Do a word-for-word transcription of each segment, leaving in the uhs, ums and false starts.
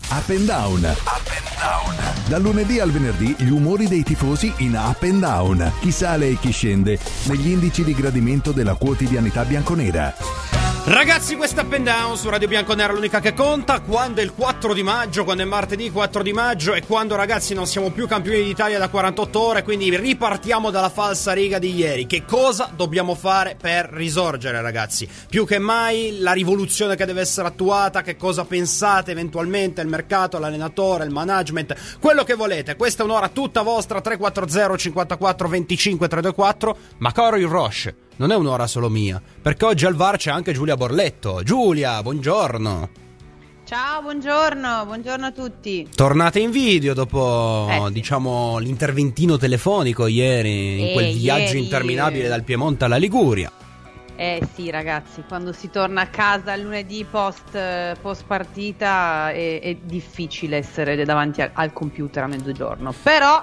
Up and Down. Up and Down. Dal lunedì al venerdì gli umori dei tifosi in Up and Down. Chi sale e chi scende negli indici di gradimento della quotidianità bianconera. Ragazzi, questa Up and Down su Radio Bianconera, l'unica che conta. Quando è il quattro di maggio, quando è martedì quattro di maggio, e quando, ragazzi, non siamo più campioni d'Italia da quarantotto ore, quindi ripartiamo dalla falsa riga di ieri. Che cosa dobbiamo fare per risorgere, ragazzi? Più che mai la rivoluzione che deve essere attuata. Che cosa pensate eventualmente? Il mercato, l'allenatore, il management, quello che volete. Questa è un'ora tutta vostra. Tre quattro zero cinquantaquattro venticinque trecentoventuquattro. Ma caro il Roche, non è un'ora solo mia, perché oggi al V A R c'è anche Giulia Borletto. Giulia, buongiorno. Ciao, buongiorno, buongiorno a tutti. Tornate in video dopo, eh, sì. diciamo, l'interventino telefonico ieri, in eh, quel viaggio ieri... interminabile dal Piemonte alla Liguria. Eh sì, ragazzi, quando si torna a casa il lunedì post, post partita è, è difficile essere davanti al, al computer a mezzogiorno, però...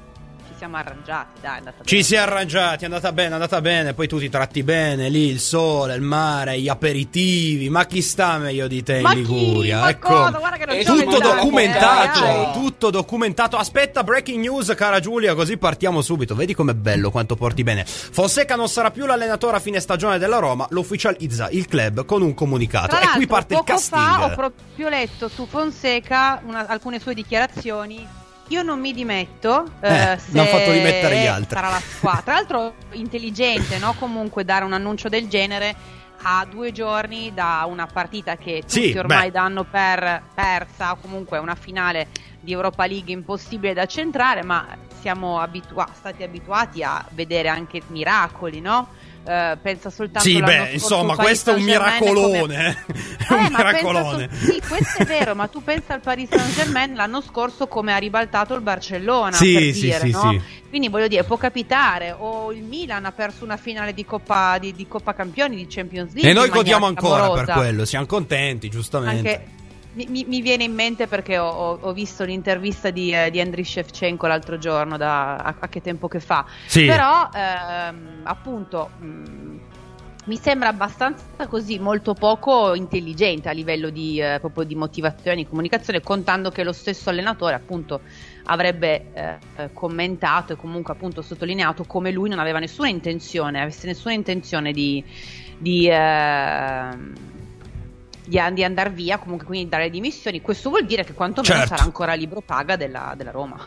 siamo arrangiati, dai, è andata bene. Ci si è arrangiati, è andata bene, è andata bene. Poi tu ti tratti bene lì, il sole, il mare, gli aperitivi. Ma chi sta meglio di te in ma Liguria? Chi? Ma ecco, cosa? Guarda che non è c'ho tutto vent'anni, documentato, eh, tutto documentato. Aspetta, breaking news, cara Giulia, così partiamo subito. Vedi com'è bello, quanto porti bene. Fonseca non sarà più l'allenatore a fine stagione della Roma, lo ufficializza il club con un comunicato. E qui parte il casting. Poco fa ho proprio letto su Fonseca una, alcune sue dichiarazioni. Io non mi dimetto, eh, eh, se non fatto dimettere gli altri. Sarà la squadra. Tra l'altro intelligente, no? Comunque dare un annuncio del genere a due giorni da una partita che tutti sì, ormai beh. danno per persa, o comunque una finale di Europa League impossibile da centrare, ma siamo abitua- stati abituati a vedere anche miracoli, no? Uh, pensa soltanto sì, l'anno beh, scorso insomma, Paris questo è un Saint-Germain miracolone. come... È un eh, ma miracolone. So... sì, questo è vero, ma tu pensa al Paris Saint-Germain l'anno scorso come ha ribaltato il Barcellona, sì, per sì, dire, sì, no? sì. Quindi voglio dire, può capitare. O il Milan ha perso una finale di Coppa, di, di Coppa Campioni, di Champions League, e noi in godiamo maniera ancora clamorosa. per quello, siamo contenti, giustamente. Anche... Mi, mi viene in mente perché ho, ho, ho visto l'intervista di, eh, di Andriy Shevchenko l'altro giorno, da a, a che tempo che fa. Sì. Però ehm, appunto mh, mi sembra abbastanza così, molto poco intelligente a livello di, eh, proprio di motivazione, di comunicazione, contando che lo stesso allenatore appunto avrebbe eh, commentato e comunque appunto sottolineato come lui non aveva nessuna intenzione, avesse nessuna intenzione di... di eh, di, di andare via, comunque, quindi dare le dimissioni. Questo vuol dire che quantomeno certo. sarà ancora libro paga della, della Roma.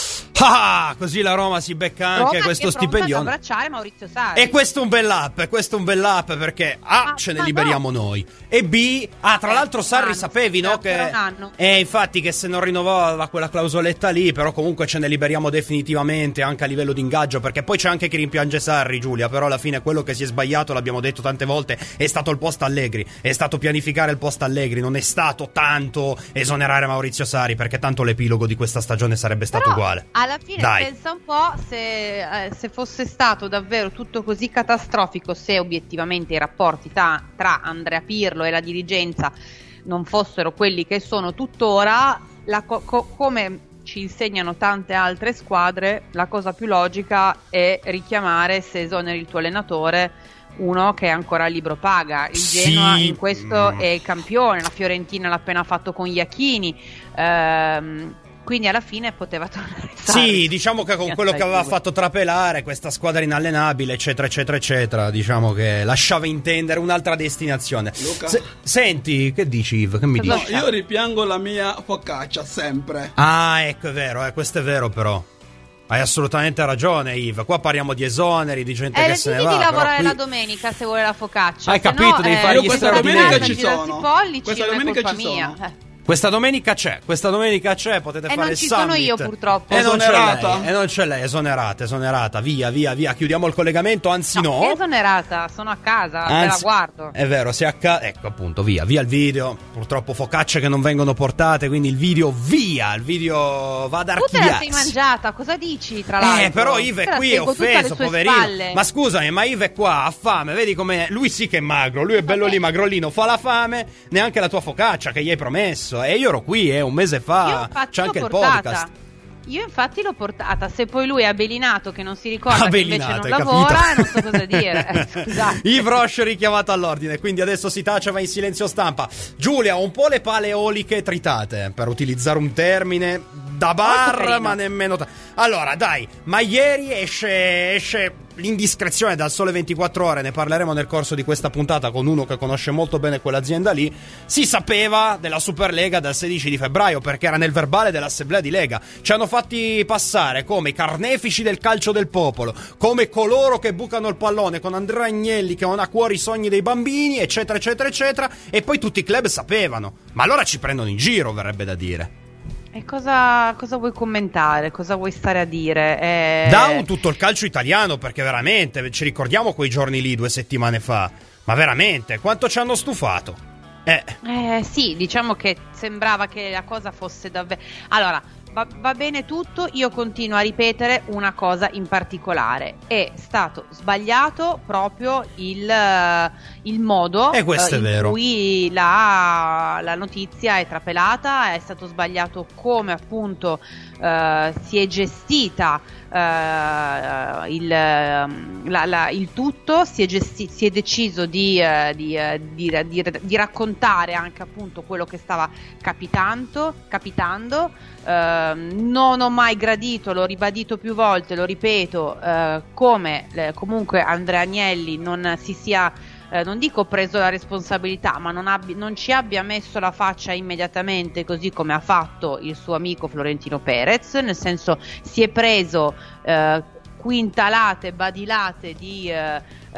Ah, così la Roma si becca anche Roma questo è pronta stipendione. ad abbracciare Maurizio Sarri. E questo è un bell'app, questo è un bell'app perché A, ah, ce ne no. liberiamo noi, e B, ah, tra eh, l'altro Sarri anno, sapevi, no, che per un anno. eh, infatti che se non rinnovava quella clausoletta lì, però comunque ce ne liberiamo definitivamente anche a livello di ingaggio, perché poi c'è anche chi rimpiange Sarri, Giulia, però alla fine quello che si è sbagliato, l'abbiamo detto tante volte, è stato il post Allegri, è stato pianificare il post Allegri, non è stato tanto esonerare Maurizio Sarri, perché tanto l'epilogo di questa stagione sarebbe stato però, uguale. Alla fine Dai. pensa un po' se, eh, se fosse stato davvero tutto così catastrofico, se obiettivamente i rapporti ta- tra Andrea Pirlo e la dirigenza non fossero quelli che sono tuttora, la co- co- come ci insegnano tante altre squadre, la cosa più logica è richiamare, se esoneri il tuo allenatore, uno che è ancora a libro paga. Il sì. Genoa in questo è il campione, la Fiorentina l'ha appena fatto con Iachini, ehm, quindi alla fine poteva tornare Sarri. Sì, diciamo che con quello che aveva fatto trapelare questa squadra inallenabile, eccetera eccetera eccetera, diciamo che lasciava intendere un'altra destinazione. Luca. Se- senti, che dici, Yves? Che mi No, dici? io ripiango la mia focaccia sempre. Ah, ecco, è vero, eh, questo è vero però. Hai assolutamente ragione, Yves. Qua parliamo di esoneri, di gente Eh, che se ne decidi va. di lavorare però qui... la domenica se vuole la focaccia. Hai se capito, no, devi eh, fare gli Io questa straordinari. domenica ci girarsi sono. i pollici, Questa non è domenica colpa ci mia. sono. Eh. Questa domenica c'è, questa domenica c'è, potete E fare non il ci summit. sono io, purtroppo. E non c'è Esonerata. lei, e non c'è lei, esonerata, esonerata, via, via, via, chiudiamo il collegamento, anzi no. No, esonerata, sono a casa, te la Anzi, guardo. È vero, se acca... ecco appunto, via, via il video. Purtroppo focacce che non vengono portate, quindi il video via, il video va ad Tu te la sei archiviarsi. mangiata, cosa dici tra l'altro? Eh, però Yves Te è la qui, è seguo tutta alle offeso, sue poverino. spalle. Ma scusami, ma Yves è qua, ha fame, vedi com'è? Lui sì che è magro, lui è bello lì, magrolino, fa la fame, neanche la tua focaccia che gli hai promesso. E io ero qui, eh, un mese fa, Io faccio c'è anche il portata. podcast. Io infatti l'ho portata, se poi lui è Belinato che non si ricorda che invece non hai lavora, capito? non so cosa dire. Eh, scusate. Yves Roche richiamato all'ordine, quindi adesso si tace, va in silenzio stampa. Giulia, un po' le pale eoliche tritate, per utilizzare un termine da bar, ma nemmeno ta- allora dai, ma ieri esce, esce l'indiscrezione dal Sole ventiquattro Ore, ne parleremo nel corso di questa puntata con uno che conosce molto bene quell'azienda lì. Si sapeva della Superlega dal sedici di febbraio perché era nel verbale dell'assemblea di Lega. Ci hanno fatti passare come i carnefici del calcio del popolo, come coloro che bucano il pallone, con Andrea Agnelli che non ha a cuore i sogni dei bambini, eccetera eccetera eccetera, e poi tutti i club sapevano. Ma allora ci prendono in giro, verrebbe da dire. E cosa, cosa vuoi commentare? Cosa vuoi stare a dire? Eh... Down tutto il calcio italiano, perché veramente ci ricordiamo quei giorni lì due settimane fa. Ma veramente, quanto ci hanno stufato? Eh, eh sì, diciamo che sembrava che la cosa fosse davvero... Allora, va, va bene tutto, io continuo a ripetere una cosa in particolare. È stato sbagliato proprio il, il modo E questo eh, è in vero. cui la, la notizia è trapelata. È stato sbagliato come appunto eh, si è gestita Uh, il, la, la, il tutto, si è, gesti- si è deciso di, uh, di, uh, di, di, di raccontare anche appunto quello che stava capitando, capitando. Uh, non ho mai gradito, l'ho ribadito più volte, lo ripeto, uh, come eh, comunque Andrea Agnelli non si sia Eh, non dico preso la responsabilità, ma non, abbi- non ci abbia messo la faccia immediatamente, così come ha fatto il suo amico Florentino Perez, nel senso si è preso eh, quintalate, badilate di, eh,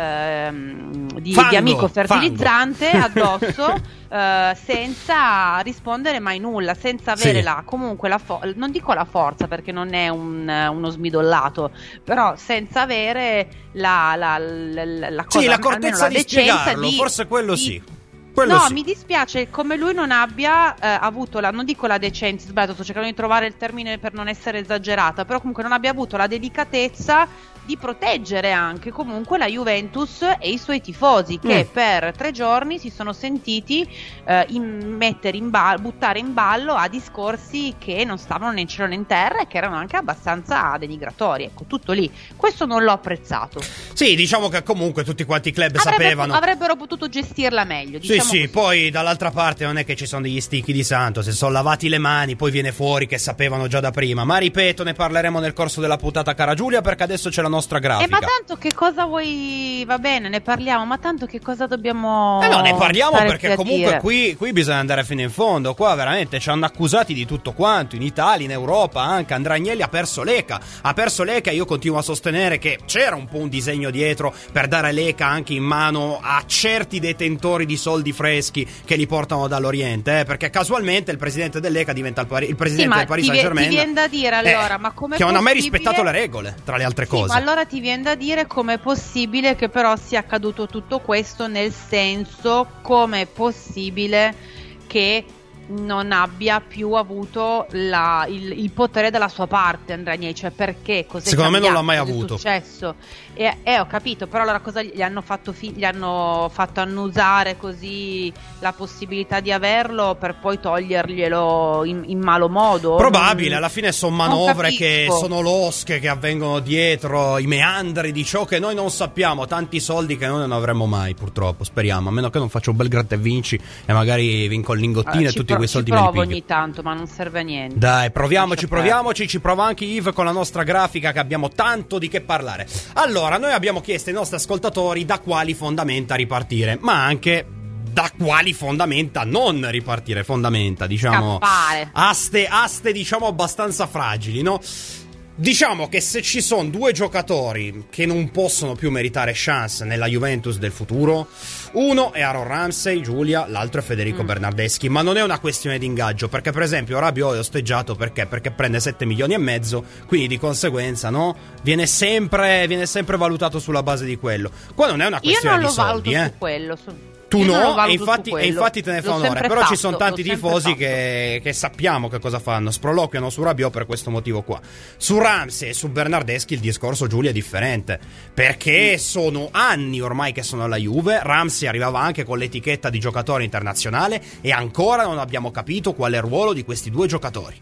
ehm, di, Fango, di amico fertilizzante fango. addosso eh, senza rispondere mai nulla, senza avere Sì. la, comunque la fo- non dico la forza perché non è un, uno smidollato, però senza avere la, la, la, la, la cosa, sì, la almeno cortezza la di decenza spiegarlo, di- forse quello di- sì. Quello no, sì. mi dispiace come lui non abbia eh, avuto la, non dico la decenza, sbagliato, sto cercando di trovare il termine per non essere esagerata, però comunque non abbia avuto la delicatezza di proteggere anche comunque la Juventus e i suoi tifosi che Mm. per tre giorni si sono sentiti eh, in mettere in ba- buttare in ballo a discorsi che non stavano né in cielo né in terra e che erano anche abbastanza denigratori. Ecco, tutto lì. Questo non l'ho apprezzato. Sì, diciamo che comunque tutti quanti i club Avrebbe- sapevano. avrebbero potuto gestirla meglio. Sì, Diciamo sì, così. poi dall'altra parte non è che ci sono degli sticchi di santo, se sono lavati le mani poi viene fuori che sapevano già da prima, ma ripeto, ne parleremo nel corso della puntata, cara Giulia, perché adesso c'è la nostra Eh, grafica. ma tanto che cosa vuoi? Va bene, ne parliamo, ma tanto che cosa dobbiamo. Eh no, ne parliamo stare perché qui a comunque dire? qui, qui bisogna andare fino in fondo. Qua veramente ci hanno accusati di tutto quanto, in Italia, in Europa anche. Andrea Agnelli ha perso l'E C A, ha perso l'E C A. Io continuo a sostenere che c'era un po' un disegno dietro per dare l'E C A anche in mano a certi detentori di soldi freschi che li portano dall'Oriente, eh, perché casualmente il presidente dell'E C A diventa il, Pari- il presidente Sì, ma del Paris ti vie- Saint-Germain, ti viene da dire allora, eh, ma com'è che non ha mai possibile- rispettato le regole, tra le altre Sì, cose. ma allora ti viene da dire com'è possibile che però sia accaduto tutto questo, nel senso com'è possibile che non abbia più avuto la- il, il potere dalla sua parte Andrea Agnelli, cioè perché cos'è Secondo me non l'ha cambiato, mai cos'è avuto. successo? E eh, ho capito, però allora cosa gli hanno fatto fi- gli hanno fatto annusare così la possibilità di averlo per poi toglierglielo in, in malo modo? Probabile, Non- alla fine sono non manovre che capisco. sono losche, che avvengono dietro i meandri di ciò che noi non sappiamo, tanti soldi che noi non avremo mai, purtroppo, speriamo, a meno che non faccia un bel gratta e vinci e magari vinco il lingottino Ah, e ci tutti pro- quei ci soldi me li provo piglio. ogni tanto, ma non serve a niente. Dai, proviamoci, Lascia proviamoci, ci prova anche Yves con la nostra grafica che abbiamo tanto di che parlare. Allora, noi abbiamo chiesto ai nostri ascoltatori da quali fondamenta ripartire, ma anche da quali fondamenta non ripartire, fondamenta, diciamo, Scappare. aste, aste diciamo abbastanza fragili, no? Diciamo che se ci sono due giocatori che non possono più meritare chance nella Juventus del futuro, uno è Aaron Ramsey, Giulia, l'altro è Federico Mm. Bernardeschi, ma non è una questione di ingaggio, perché per esempio Rabiot è osteggiato perché? Perché prende sette milioni e mezzo, quindi di conseguenza, no? Viene sempre, viene sempre valutato sulla base di quello. Qua non è una Io questione non lo di soldi, valuto eh. su quello. su- Tu io non lo no, valuto e su infatti, e quello. infatti te ne fa L'ho onore. sempre Però ci fatto, sono tanti l'ho sempre tifosi fatto. che, che sappiamo che cosa fanno. Sproloquiano su Rabiot per questo motivo qua. Su Ramsey e su Bernardeschi il discorso, Giulia, è differente. Perché sono anni ormai che sono alla Juve. Ramsey arrivava anche con l'etichetta di giocatore internazionale e ancora non abbiamo capito qual è il ruolo di questi due giocatori.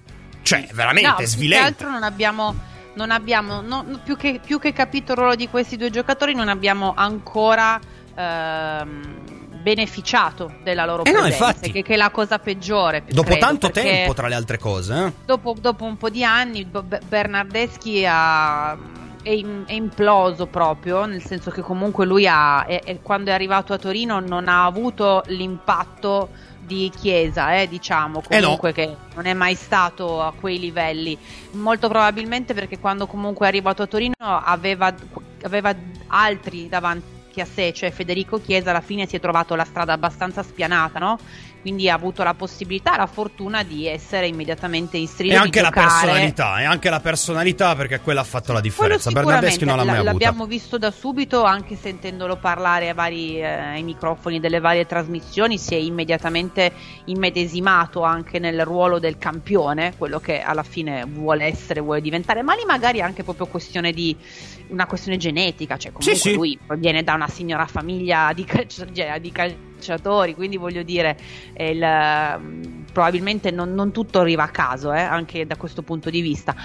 Cioè, veramente no, svilente. Più che altro non abbiamo, non abbiamo no, più, che, più che capito il ruolo di questi due giocatori, non abbiamo ancora ehm, beneficiato della loro eh presenza, no, infatti. che, che è la cosa peggiore. Dopo credo, tanto perché tempo, tra le altre cose. Eh? Dopo, dopo un po' di anni, Bernardeschi ha... È, in, è imploso proprio, nel senso che comunque lui ha, è, è, quando è arrivato a Torino non ha avuto l'impatto di Chiesa, eh, diciamo comunque, eh no. che non è mai stato a quei livelli, molto probabilmente perché quando comunque è arrivato a Torino aveva, aveva altri davanti a sé, cioè Federico Chiesa. Alla fine si è trovato la strada abbastanza spianata, no? Quindi ha avuto la possibilità, la fortuna di essere immediatamente inserito. E anche di la giocare. personalità, e anche la personalità, perché quella ha fatto la differenza. Bernardeschi non l'ha mai l- avuta. L'abbiamo visto da subito, anche sentendolo parlare ai vari eh, ai microfoni delle varie trasmissioni, si è immediatamente immedesimato anche nel ruolo del campione, quello che alla fine vuole essere, vuole diventare. Ma lì magari è anche proprio questione di una questione genetica, cioè comunque sì, sì. lui proviene da una signora famiglia di, calci- di calciatori, quindi voglio dire il, probabilmente non, non tutto arriva a caso, eh, anche da questo punto di vista,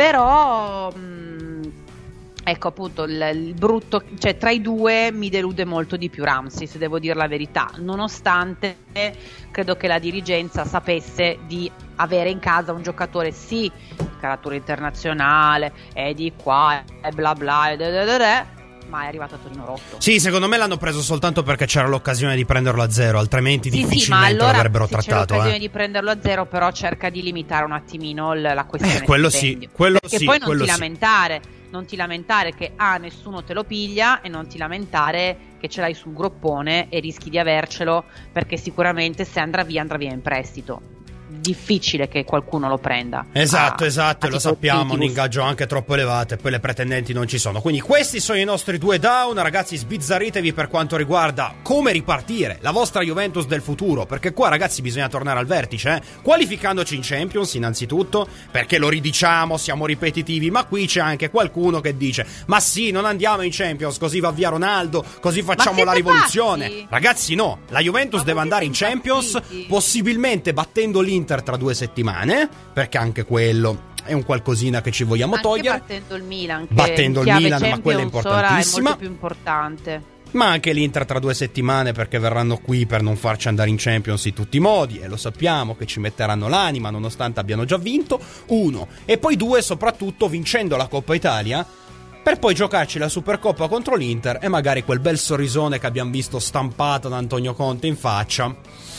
però mh, ecco appunto il, il brutto, cioè tra i due mi delude molto di più Ramsey, se devo dire la verità, nonostante credo che la dirigenza sapesse di avere in casa un giocatore sì caratura internazionale e di qua e bla bla e da da da da, ma è arrivato a Torino rotto. Sì, secondo me l'hanno preso soltanto perché c'era l'occasione di prenderlo a zero, altrimenti sì, difficilmente sì, ma allora, l'avrebbero se trattato. C'è l'occasione eh. di prenderlo a zero, però cerca di limitare un attimino l- la questione. Eh, quello stipendio. sì, quello perché sì, poi non quello ti sì. lamentare, non ti lamentare che A, nessuno te lo piglia, e non ti lamentare che ce l'hai sul groppone e rischi di avercelo, perché sicuramente se andrà via andrà via in prestito. Difficile che qualcuno lo prenda. Esatto, a, esatto, a lo sappiamo, un Titulus. ingaggio anche troppo elevato e poi le pretendenti non ci sono. Quindi questi sono i nostri due down, ragazzi, sbizzarritevi per quanto riguarda come ripartire la vostra Juventus del futuro, perché qua ragazzi bisogna tornare al vertice, eh? Qualificandoci in Champions innanzitutto, perché lo ridiciamo, siamo ripetitivi, ma qui c'è anche qualcuno che dice ma sì, non andiamo in Champions, così va via Ronaldo, così facciamo la rivoluzione. pazzi? Ragazzi no, la Juventus Ma deve andare in siete Champions, impazziti? possibilmente battendo l'Inter tra due settimane, perché anche quello è un qualcosina che ci vogliamo anche togliere. battendo il Milan, che battendo in il chiave Milan, ma Champions quella è ora importantissima. è molto più importante. Ma anche l'Inter tra due settimane, perché verranno qui per non farci andare in Champions in tutti i modi, e lo sappiamo che ci metteranno l'anima nonostante abbiano già vinto. Uno, e poi due, soprattutto vincendo la Coppa Italia, per poi giocarci la Supercoppa contro l'Inter e magari quel bel sorrisone che abbiamo visto stampato da Antonio Conte in faccia,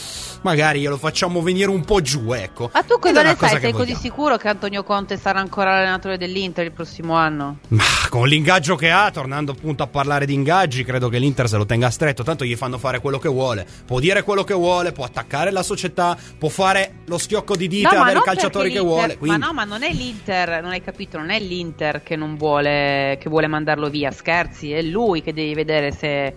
magari glielo facciamo venire un po' giù, ecco. Ma tu Ed cosa è una ne cosa sai? che Sei così vogliamo. sicuro che Antonio Conte sarà ancora allenatore dell'Inter il prossimo anno? Ma con l'ingaggio che ha, tornando appunto a parlare di ingaggi, credo che l'Inter se lo tenga stretto, tanto gli fanno fare quello che vuole, può dire quello che vuole, può attaccare la società, può fare lo schiocco di dita No, e ma avere i non calciatori che perché vuole, l'Inter- quindi... Ma no, ma non è l'Inter, non hai capito, non è l'Inter che non vuole, che vuole mandarlo via, scherzi, è lui che devi vedere se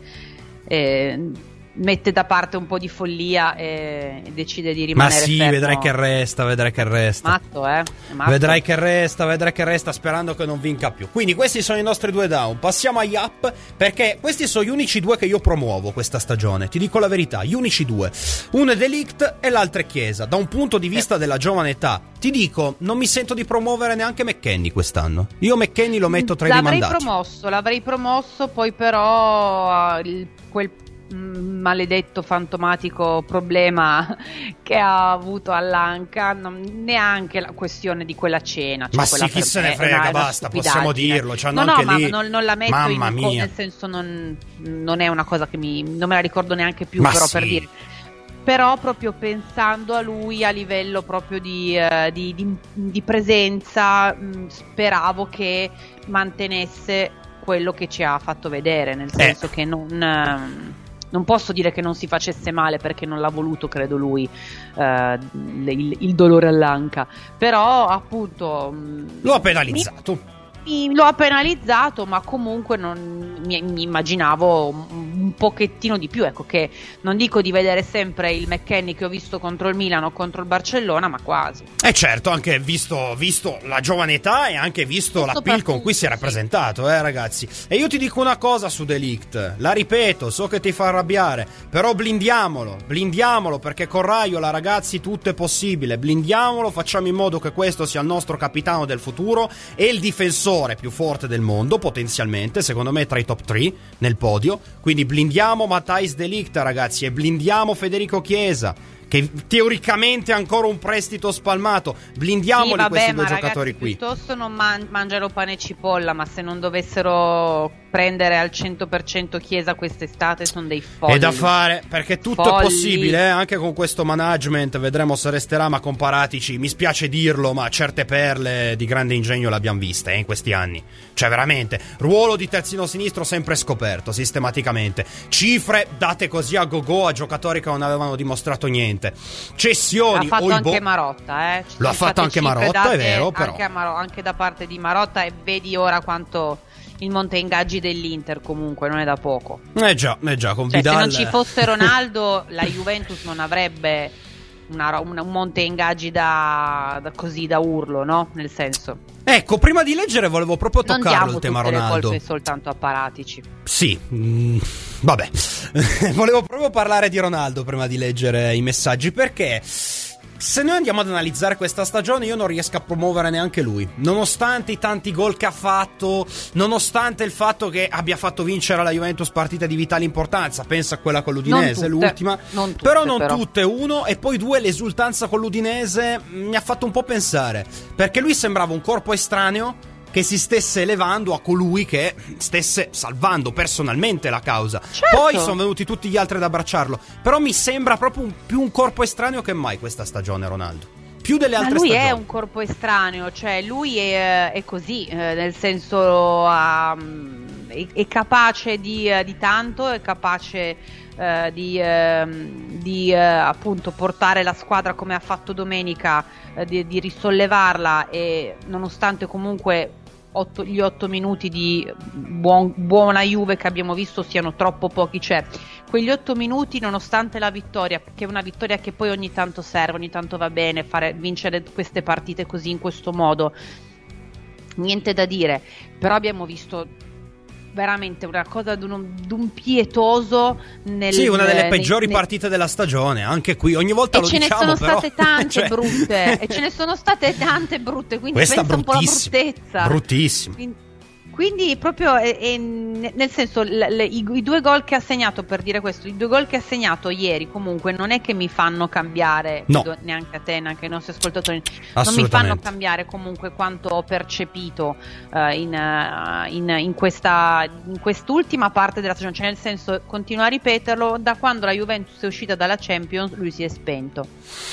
eh, mette da parte un po' di follia e decide di Ma rimanere sì, fermo. vedrai che resta, vedrai che resta. Matto, eh? È matto. Vedrai che resta, vedrai che resta, sperando che non vinca più. Quindi questi sono i nostri due down. Passiamo agli up, perché questi sono gli unici due che io promuovo questa stagione. Ti dico la verità, gli unici due. Uno è De Ligt e l'altro è Chiesa. Da un punto di vista della giovane età, ti dico, non mi sento di promuovere neanche McKennie quest'anno. Io McKennie lo metto tra i L'avrei rimandati. promosso, l'avrei promosso, poi però uh, il- quel mm, maledetto fantomatico problema che ha avuto all'Anca, non, neanche la questione di quella cena, cioè Ma quella sì, chi per se me ne è frega, una- una basta, possiamo stupidaggine. dirlo, c'hanno no, anche no, lì. ma non, non la metto Mamma in, mia. nel senso non, non è una cosa che mi non me la ricordo neanche più, Ma però sì. per dire. Però proprio pensando a lui a livello proprio di, eh, di, di, di presenza, mh, speravo che mantenesse quello che ci ha fatto vedere, nel senso Eh. che non, ehm, non posso dire che non si facesse male, perché non l'ha voluto, credo lui, eh, il, il dolore all'anca, però appunto mh, Lo ha penalizzato. mi- lo ha penalizzato, ma comunque non, mi, mi immaginavo un, un un pochettino di più, ecco, che non dico di vedere sempre il McKennie che ho visto contro il Milan o contro il Barcellona, ma quasi. E eh certo, anche visto, visto la giovane età e anche visto la l'appeal con cui si è rappresentato, eh ragazzi. E io ti dico una cosa su De Ligt, la ripeto, so che ti fa arrabbiare, però blindiamolo, blindiamolo, perché con Raiola, ragazzi, tutto è possibile, blindiamolo, facciamo in modo che questo sia il nostro capitano del futuro e il difensore più forte del mondo, potenzialmente, secondo me tra i top tre nel podio, quindi blindiamo Matthijs De Ligt, ragazzi, e blindiamo Federico Chiesa, che teoricamente ha ancora un prestito spalmato. Blindiamoli, sì, vabbè, questi due giocatori ragazzi, qui. Piuttosto non man- mangiano pane e cipolla, ma se non dovessero prendere al cento per cento Chiesa quest'estate sono dei folli. È da fare, perché tutto folli. È possibile, eh? Anche con questo management, vedremo se resterà, ma comparatici, mi spiace dirlo, ma certe perle di grande ingegno le abbiamo viste eh, in questi anni. Cioè veramente, ruolo di terzino sinistro sempre scoperto, sistematicamente. Cifre date così a go-go a giocatori che non avevano dimostrato niente. Cessioni, l'ha fatto Oibo. Anche Marotta, eh. L'ha fatto anche Marotta, è vero, però. Anche, Mar- anche da parte di Marotta, e vedi ora quanto il monte ingaggi dell'Inter comunque non è da poco. Eh già, eh già, con cioè, Vidal. Se non ci fosse Ronaldo, la Juventus non avrebbe una, una, un monte ingaggi da, da così da urlo, no? Nel senso. Ecco, prima di leggere volevo proprio toccarlo il tema Ronaldo. Non diamo tutte le colpe soltanto a Paratici. Sì, mm, vabbè. Volevo proprio parlare di Ronaldo prima di leggere i messaggi, perché se noi andiamo ad analizzare questa stagione io non riesco a promuovere neanche lui, nonostante i tanti gol che ha fatto, nonostante il fatto che abbia fatto vincere la Juventus partite di vitale importanza. Pensa a quella con l'Udinese, non tutte, l'ultima non tutte, però non però. tutte, uno, e poi due, l'esultanza con l'Udinese mi ha fatto un po' pensare, perché lui sembrava un corpo estraneo che si stesse elevando a colui che stesse salvando personalmente la causa. Certo. Poi sono venuti tutti gli altri ad abbracciarlo, però mi sembra proprio un, più un corpo estraneo che mai questa stagione Ronaldo, più delle altre stagioni. Ma lui stagioni. è un corpo estraneo, cioè lui è, è così, eh, nel senso um, è, è capace di, uh, di tanto, è capace uh, di, uh, di uh, appunto portare la squadra come ha fatto domenica, uh, di, di risollevarla, e nonostante comunque Otto, gli otto minuti di buon, buona Juve che abbiamo visto siano troppo pochi, cioè quegli otto minuti nonostante la vittoria, che è una vittoria che poi ogni tanto serve, ogni tanto va bene fare, vincere queste partite così in questo modo, niente da dire, però abbiamo visto veramente una cosa d'un, d'un pietoso nel, sì, una delle peggiori nel, partite della stagione, anche qui ogni volta e lo ce diciamo, ne sono però, state tante cioè... brutte e ce ne sono state tante brutte, quindi questa pensa un po' alla bruttezza, bruttissima. Quindi, quindi proprio è, è, nel senso le, le, i, i due gol che ha segnato, per dire questo, i due gol che ha segnato ieri comunque non è che mi fanno cambiare, no. neanche a te, neanche ai nostri ascoltatori, non mi fanno cambiare comunque quanto ho percepito uh, in, uh, in, in, questa, in quest'ultima parte della stagione, cioè nel senso, continuo a ripeterlo, da quando la Juventus è uscita dalla Champions lui si è spento.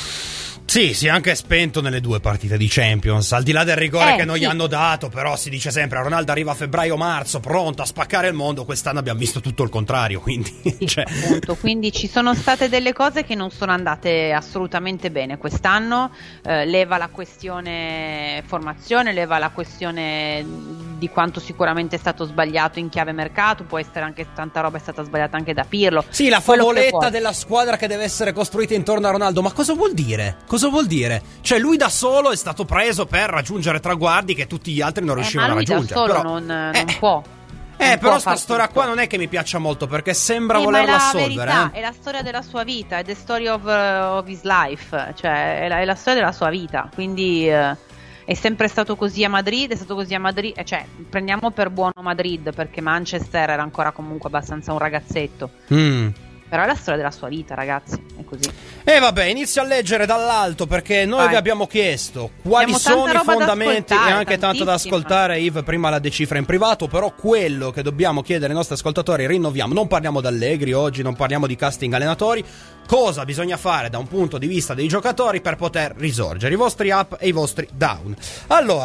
Sì, si è anche spento nelle due partite di Champions, al di là del rigore eh, che non sì. gli hanno dato, però si dice sempre Ronaldo arriva a febbraio-marzo pronto a spaccare il mondo, quest'anno abbiamo visto tutto il contrario, quindi sì, cioè... appunto, quindi ci sono state delle cose che non sono andate assolutamente bene quest'anno, eh, leva la questione formazione, leva la questione di quanto sicuramente è stato sbagliato in chiave mercato, può essere anche tanta roba è stata sbagliata anche da Pirlo. Sì, la favoletta della squadra che deve essere costruita intorno a Ronaldo, ma cosa vuol dire? Cosa vuol dire? Cioè lui da solo è stato preso per raggiungere traguardi che tutti gli altri non eh, riuscivano a raggiungere. Ma lui da solo però, non, non eh, può. Eh, non però può sta storia tutto. qua non è che mi piaccia molto, perché sembra sì, volerla ma è la assolvere. verità, eh? è la storia della sua vita, è the story of, uh, of his life, cioè è la, è la storia della sua vita, quindi uh, è sempre stato così a Madrid, è stato così a Madrid, eh, cioè prendiamo per buono Madrid, perché Manchester era ancora comunque abbastanza un ragazzetto. Mm. Però è la storia della sua vita, ragazzi, è così. E vabbè, inizio a leggere dall'alto, perché noi Vai. vi abbiamo chiesto quali Abbiamo sono i fondamenti, e anche tanto da tantissima. ascoltare. Yves prima la decifra in privato, però quello che dobbiamo chiedere ai nostri ascoltatori, rinnoviamo, non parliamo d'Allegri oggi, non parliamo di casting allenatori, cosa bisogna fare da un punto di vista dei giocatori per poter risorgere, i vostri up e i vostri down. Allora,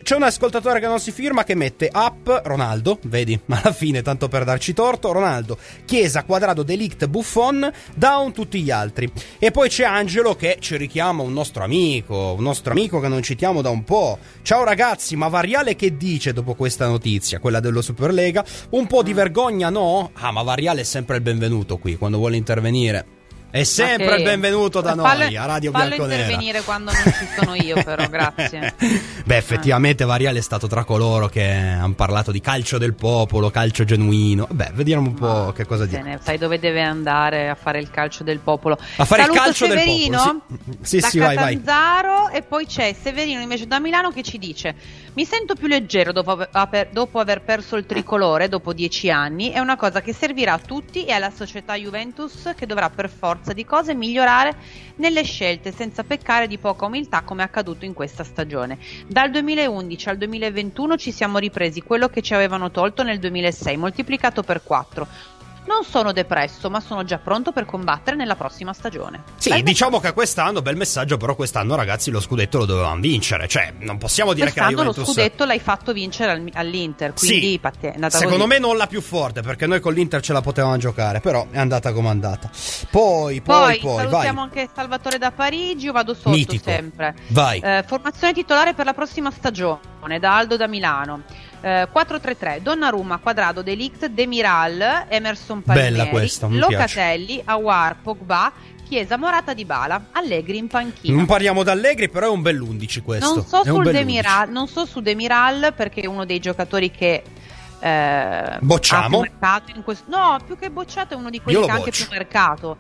c'è un ascoltatore che non si firma che mette up Ronaldo, vedi, alla fine tanto per darci torto, Ronaldo, Chiesa, Quadrado, De Ligt, Buffon, down tutti gli altri. E poi c'è Angelo che ci richiama un nostro amico, un nostro amico che non citiamo da un po'. Ciao ragazzi, ma Variale che dice dopo questa notizia, quella dello Superlega? Un po' di vergogna, no? Ah, ma Variale è sempre il benvenuto qui quando vuole intervenire. È sempre okay. Il benvenuto da fallo, noi a Radio fallo Bianconera. Fallo intervenire quando non ci sono io, però, grazie. Beh, effettivamente eh. Variale è stato tra coloro che hanno parlato di calcio del popolo, calcio genuino. Beh, vediamo un po' che cosa dice. Sai dove deve andare a fare il calcio del popolo. A fare Saluto il calcio Severino, del popolo. Sì, sì, da sì vai, vai. Catanzaro, e poi c'è Severino invece da Milano che ci dice: mi sento più leggero dopo aver, dopo aver perso il tricolore dopo dieci anni. È una cosa che servirà a tutti e alla società Juventus, che dovrà per forza di cose migliorare nelle scelte senza peccare di poca umiltà, come è accaduto in questa stagione. Dal duemilaundici al duemilaventuno ci siamo ripresi quello che ci avevano tolto nel duemilasei, moltiplicato per quattro. Non sono depresso, ma sono già pronto per combattere nella prossima stagione. Sì, bel diciamo messaggio. Che quest'anno, bel messaggio, però quest'anno ragazzi lo scudetto lo dovevamo vincere. Cioè, non possiamo dire quest'anno che la Juventus... lo scudetto l'hai fatto vincere al, all'Inter, quindi sì, è andata secondo così. me non la più forte, perché noi con l'Inter ce la potevamo giocare, però è andata come è andata. Poi, poi, poi, poi salutiamo vai. anche Salvatore da Parigi, io vado sotto Mitico. sempre. Vai. Eh, formazione titolare per la prossima stagione, da Aldo da Milano. Uh, quattro tre tre, Donnarumma, Quadrado, De Ligt, Demiral, Emerson Palmieri, Bella questa, mi Locatelli, Aouar, Pogba, Chiesa, Morata, Dybala, Allegri in panchina. Non parliamo d'Allegri, però è un bell'undici questo. Non so è sul Demiral, non so su Demiral, perché è uno dei giocatori che eh, bocciamo. Ha più mercato in questo... No, più che bocciato è uno di quelli che ha anche più mercato.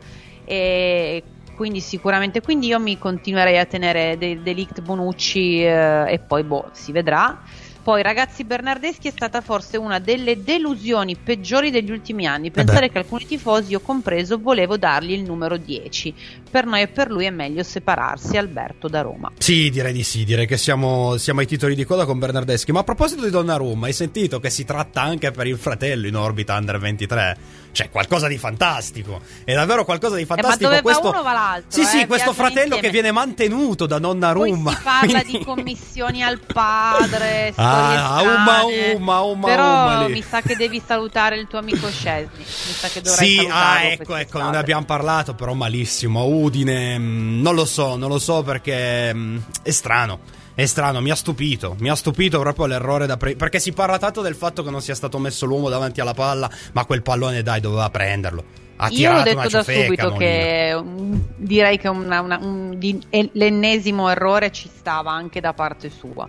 E quindi sicuramente, quindi io mi continuerei a tenere De, De Ligt, Bonucci eh, e poi boh, si vedrà. Poi ragazzi, Bernardeschi è stata forse una delle delusioni peggiori degli ultimi anni. Pensare eh che alcuni tifosi, io compreso, volevo dargli il numero dieci. Per noi e per lui è meglio separarsi. Alberto da Roma. Sì, direi di sì, direi che siamo, siamo ai titoli di coda con Bernardeschi. Ma a proposito di Donnarumma, hai sentito che si tratta anche per il fratello in orbita under ventitré? Cioè, qualcosa di fantastico. È davvero qualcosa di fantastico. Eh, ma dove questo... va uno va l'altro. Sì, eh, sì, questo fratello insieme. Che viene mantenuto da Donnarumma. Poi si parla quindi... di commissioni al padre. Ah, umma, umma, umma, però umma mi sa che devi salutare il tuo amico Scesni. Mi sa che dovrai sì, salutarlo. ah, ecco, ecco, non ne abbiamo parlato, però malissimo. A Udine, mh, non lo so, non lo so perché mh, è strano. È strano, mi ha stupito, mi ha stupito proprio l'errore da pre- perché si parla tanto del fatto che non sia stato messo l'uomo davanti alla palla, ma quel pallone dai doveva prenderlo. Ha Io l'ho detto una da ciofeca, subito Molina. che um, direi che una, una, un, di, l'ennesimo errore ci stava anche da parte sua.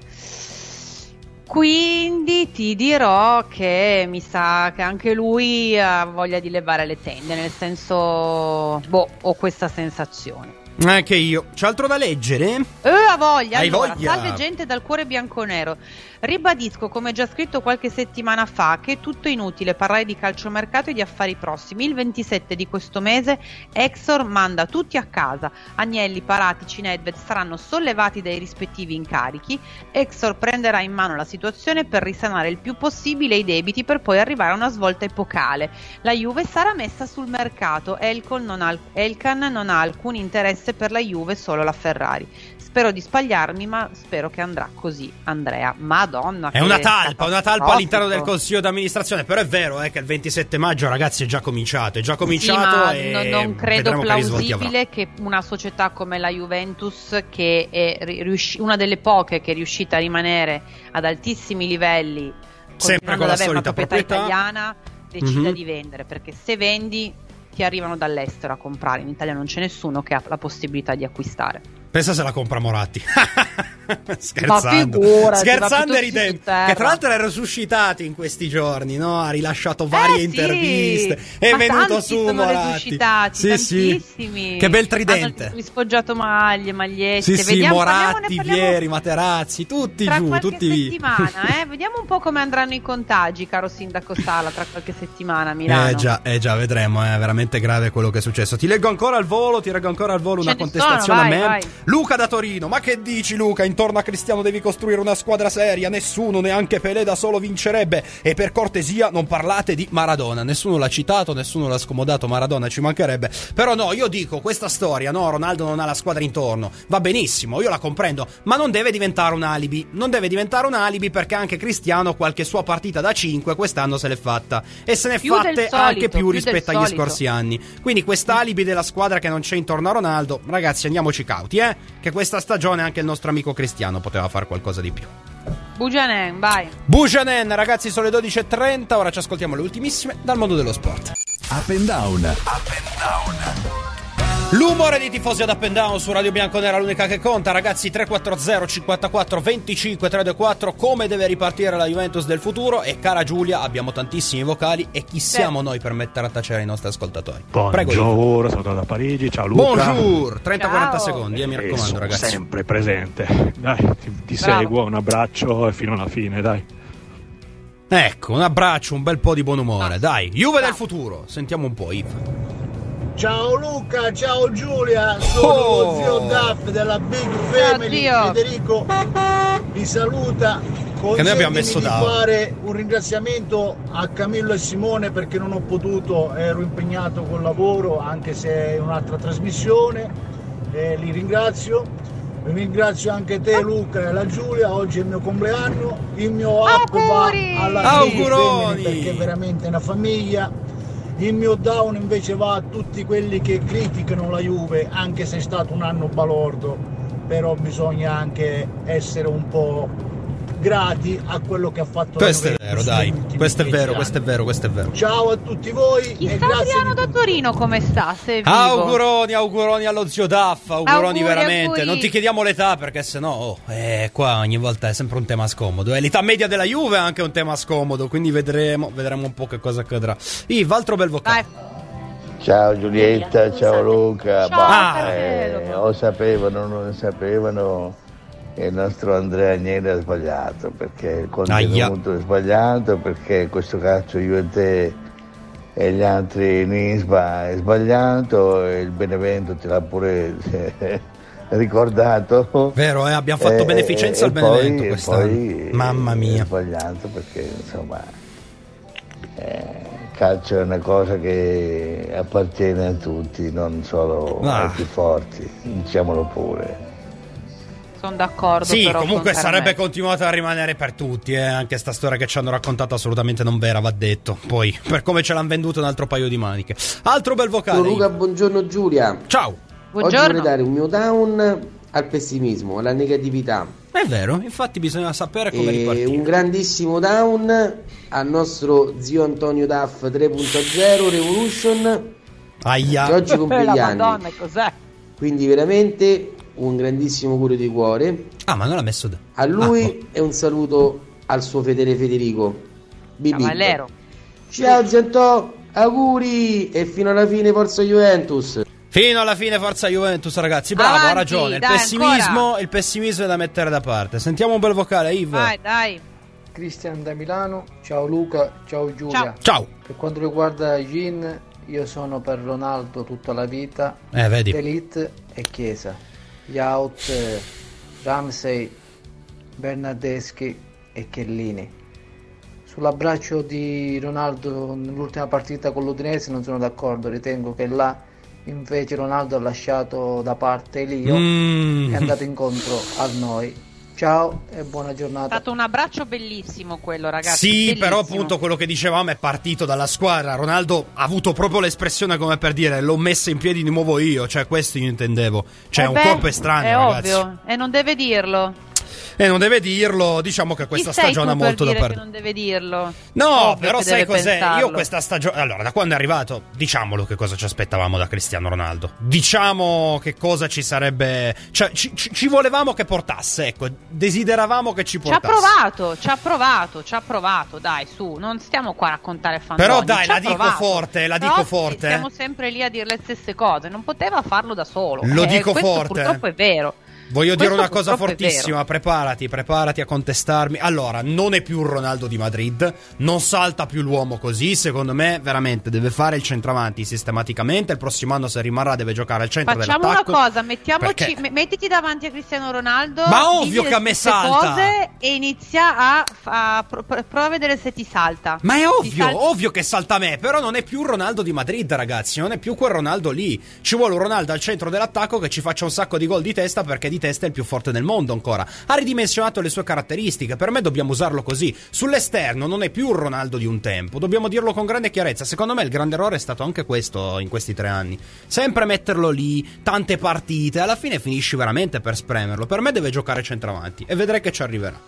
Quindi ti dirò che mi sa che anche lui ha voglia di levare le tende, nel senso, boh, ho questa sensazione. Anche io. C'è altro da leggere? Eh, ha voglia. Hai allora, voglia? Salve gente dal cuore bianconero. Ribadisco, come già scritto qualche settimana fa, che è tutto inutile parlare di calciomercato e di affari prossimi. Il ventisette di questo mese Exor manda tutti a casa. Agnelli, Paratici, Nedved saranno sollevati dai rispettivi incarichi. Exor prenderà in mano la situazione per risanare il più possibile i debiti, per poi arrivare a una svolta epocale. La Juve sarà messa sul mercato. Elkan non ha, Elkan non ha alcun interesse per la Juve, solo la Ferrari. Spero di sbagliarmi, ma spero che andrà così. Andrea, madonna, è una talpa, una talpa all'interno del consiglio consiglio d'amministrazione. Però è vero eh, che il ventisette maggio, ragazzi, è già cominciato. È già cominciato. Sì, e ma non credo che plausibile che una società come la Juventus, che è riusci- una delle poche che è riuscita a rimanere ad altissimi livelli, sempre con ad la avere una solita proprietà, proprietà italiana, decida mm-hmm. di vendere, perché se vendi ti arrivano dall'estero a comprare. In Italia non c'è nessuno che ha la possibilità di acquistare. Pensa se la compra Moratti. Scherzando, figurati, scherzando e ridendo. Che tra l'altro era resuscitato in questi giorni, no? Ha rilasciato varie eh, interviste. Sì. È Ma venuto su sono Moratti. Resuscitati, sì, tantissimi. Sì. Che bel tridente. Hanno rispoggiato maglie, magliette. Sì, sì, vediamo, Moratti, Vieri, Materazzi, tutti tra giù, qualche tutti settimana, eh? Vediamo un po' come andranno i contagi, caro sindaco Sala, tra qualche settimana a Milano. Eh già, eh già, vedremo, è veramente grave quello che è successo. Ti leggo ancora al volo, ti leggo ancora al volo Ce una ne contestazione sono, vai, a me. vai. Luca da Torino, ma che dici Luca? In intorno a Cristiano devi costruire una squadra seria, nessuno, neanche Pelé da solo vincerebbe. E per cortesia non parlate di Maradona. Nessuno l'ha citato, nessuno l'ha scomodato Maradona, ci mancherebbe. Però no, io dico, questa storia, no, Ronaldo non ha la squadra intorno, va benissimo, io la comprendo, ma non deve diventare un alibi. Non deve diventare un alibi, perché anche Cristiano qualche sua partita da cinque quest'anno se l'è fatta, e se ne è Più fatte solito, anche più, più rispetto del agli solito. scorsi anni. Quindi quest'alibi della squadra che non c'è intorno a Ronaldo, ragazzi, andiamoci cauti, eh, che questa stagione anche il nostro amico Cristiano poteva fare qualcosa di più. Bujanen, vai. Bujanen, ragazzi, sono le dodici e trenta, ora ci ascoltiamo le ultimissime dal mondo dello sport. Up and down. Up and down. L'umore dei tifosi ad Up and Down su Radio Bianconera, l'unica che conta, ragazzi. Tre quattro zero cinquantaquattro venticinque tre due quattro. Come deve ripartire la Juventus del futuro? E cara Giulia, abbiamo tantissimi vocali, e chi siamo noi per mettere a tacere i nostri ascoltatori? Prego. Buongiorno, sono da Parigi, ciao Luca. Bonjour, trenta quaranta Ciao. secondi, eh, mi Eh, raccomando, sono ragazzi. sempre presente. Dai, ti, ti Bravo. seguo, un abbraccio e fino alla fine, dai. Ecco, un abbraccio, un bel po' di buon umore, Ah. dai. Juve Ciao. del futuro, sentiamo un po', Yves. Ciao Luca, ciao Giulia, sono Oh. lo zio Daff della Big Family. zio. Federico vi saluta. Che noi abbiamo messo di da- fare un ringraziamento a Camillo e Simone, perché non ho potuto, ero impegnato col lavoro, anche se è un'altra trasmissione, e li ringrazio. Ringrazio anche te Luca e la Giulia, oggi è il mio compleanno, il mio up va Auguri! alla Big Auguroni! Family, perché è veramente una famiglia. Il mio down invece va a tutti quelli che criticano la Juve, anche se è stato un anno balordo, però bisogna anche essere un po' grati a quello che ha fatto Questo la è Juventus vero, dai. negli ultimi Questo è dieci vero, anni. questo è vero, questo è vero. Ciao a tutti voi e Chissà grazie Adriano di da tutto. Torino come sta, se è vivo. Auguroni, auguroni allo zio Daff, auguroni Auguri, veramente. auguri. Non ti chiediamo l'età, perché sennò oh, eh, qua ogni volta è sempre un tema scomodo. E l'età media della Juve è anche un tema scomodo, quindi vedremo, vedremo un po' che cosa accadrà. Yves, altro bel vocale. Dai. Ciao Giulietta, ciao Luca. Ciao, Bah, Carmelo. eh, o sapevano, non sapevano che il nostro Andrea Agnelli ha sbagliato, perché il contenuto è sbagliato, perché questo calcio io e te e gli altri in Isba è sbagliato, e il Benevento te l'ha pure eh, ricordato. Vero, eh? Abbiamo fatto Eh, beneficenza eh, al e Benevento poi- e quest'anno. poi Mamma mia. È sbagliato perché insomma eh, calcio è una cosa che appartiene a tutti, non solo Ah. ai più forti, diciamolo pure. Sono d'accordo. Sì, però comunque con sarebbe Carmelo. continuata a rimanere per tutti, eh? Anche sta storia che ci hanno raccontato assolutamente non vera, va detto. Poi, per come ce l'hanno venduto, un altro paio di maniche. Altro bel vocale. Ciao Luca, buongiorno Giulia. Ciao. Oggi Buongiorno. vorrei dare un mio down al pessimismo, alla negatività, È vero, infatti bisogna sapere come e ripartire. un grandissimo down al nostro zio Antonio Daff tre punto zero Revolution, Aia. che oggi compie La gli anni. Madonna, cos'è? Quindi veramente un grandissimo cuore di cuore Ah, ma non l'ha messo da... a lui Ah, boh. e un saluto al suo fedele Federico. Bip bip. Cavallero. Ciao zio Antonio, auguri e fino alla fine forza Juventus. Fino alla fine forza Juventus, ragazzi. Bravo, ha Avanti, ragione. Il dai, pessimismo, ancora. il pessimismo è da mettere da parte. Sentiamo un bel vocale, Yves. Vai, dai. Cristian da Milano, ciao Luca, ciao Giulia. Ciao. Per quanto riguarda Gin, io sono per Ronaldo tutta la vita, Eh, vedi. Elite e Chiesa, Yaut, eh, Ramsey, Bernardeschi e Chiellini. Sull'abbraccio di Ronaldo nell'ultima partita con l'Udinese non sono d'accordo, ritengo che là invece Ronaldo ha lasciato da parte Elio Mm. e è andato incontro a noi. Ciao e buona È giornata. stato un abbraccio bellissimo quello, ragazzi. Sì, bellissimo. però appunto quello che dicevamo è partito dalla squadra. Ronaldo ha avuto proprio l'espressione come per dire l'ho messa in piedi di nuovo io. Cioè questo io intendevo. Cioè Eh un beh, corpo estraneo, è ragazzi. ovvio, e non deve dirlo. E non deve dirlo. Diciamo che questa Chi sei stagione ha tu per molto da dire che perdere. non deve dirlo? No, Ovvio però che sai deve cos'è? pensarlo. Io questa stagione... Allora, da quando è arrivato, diciamolo che cosa ci aspettavamo da Cristiano Ronaldo. Diciamo che cosa ci sarebbe... Cioè, ci, ci- ci volevamo che portasse, ecco. Desideravamo che ci Ci ha portasse. provato, ci ha provato, ci ha provato, dai, su, non stiamo qua a raccontare fandonie. Però dai, ci ha la dico provato. forte, la Però dico sì, forte. Stiamo sempre lì a dire le stesse cose, non poteva farlo da solo. Lo Eh, dico questo forte. Purtroppo è vero. Voglio dire Questo una cosa purtroppo è fortissima, vero. preparati, preparati a contestarmi. Allora, non è più un Ronaldo di Madrid, non salta più l'uomo così, secondo me veramente deve fare il centravanti sistematicamente, il prossimo anno se rimarrà deve giocare al centro Facciamo dell'attacco. una cosa, mettiamoci, perché... me- mettiti davanti a Cristiano Ronaldo, Ma ovvio digli le che a me stesse salta. cose e inizia a, a pro- pro- prova a vedere se ti salta. Ma è Ti ovvio, sal- ovvio che salta a me, però non è più un Ronaldo di Madrid, ragazzi, non è più quel Ronaldo lì. Ci vuole un Ronaldo al centro dell'attacco che ci faccia un sacco di gol di testa, perché di testa è il più forte del mondo ancora. Ha ridimensionato le sue caratteristiche, per me dobbiamo usarlo così. Sull'esterno non è più un Ronaldo di un tempo, dobbiamo dirlo con grande chiarezza. Secondo me il grande errore è stato anche questo in questi tre anni. Sempre metterlo lì, tante partite, alla fine finisci veramente per spremerlo. Per me deve giocare centravanti e vedrai che ci arriverà.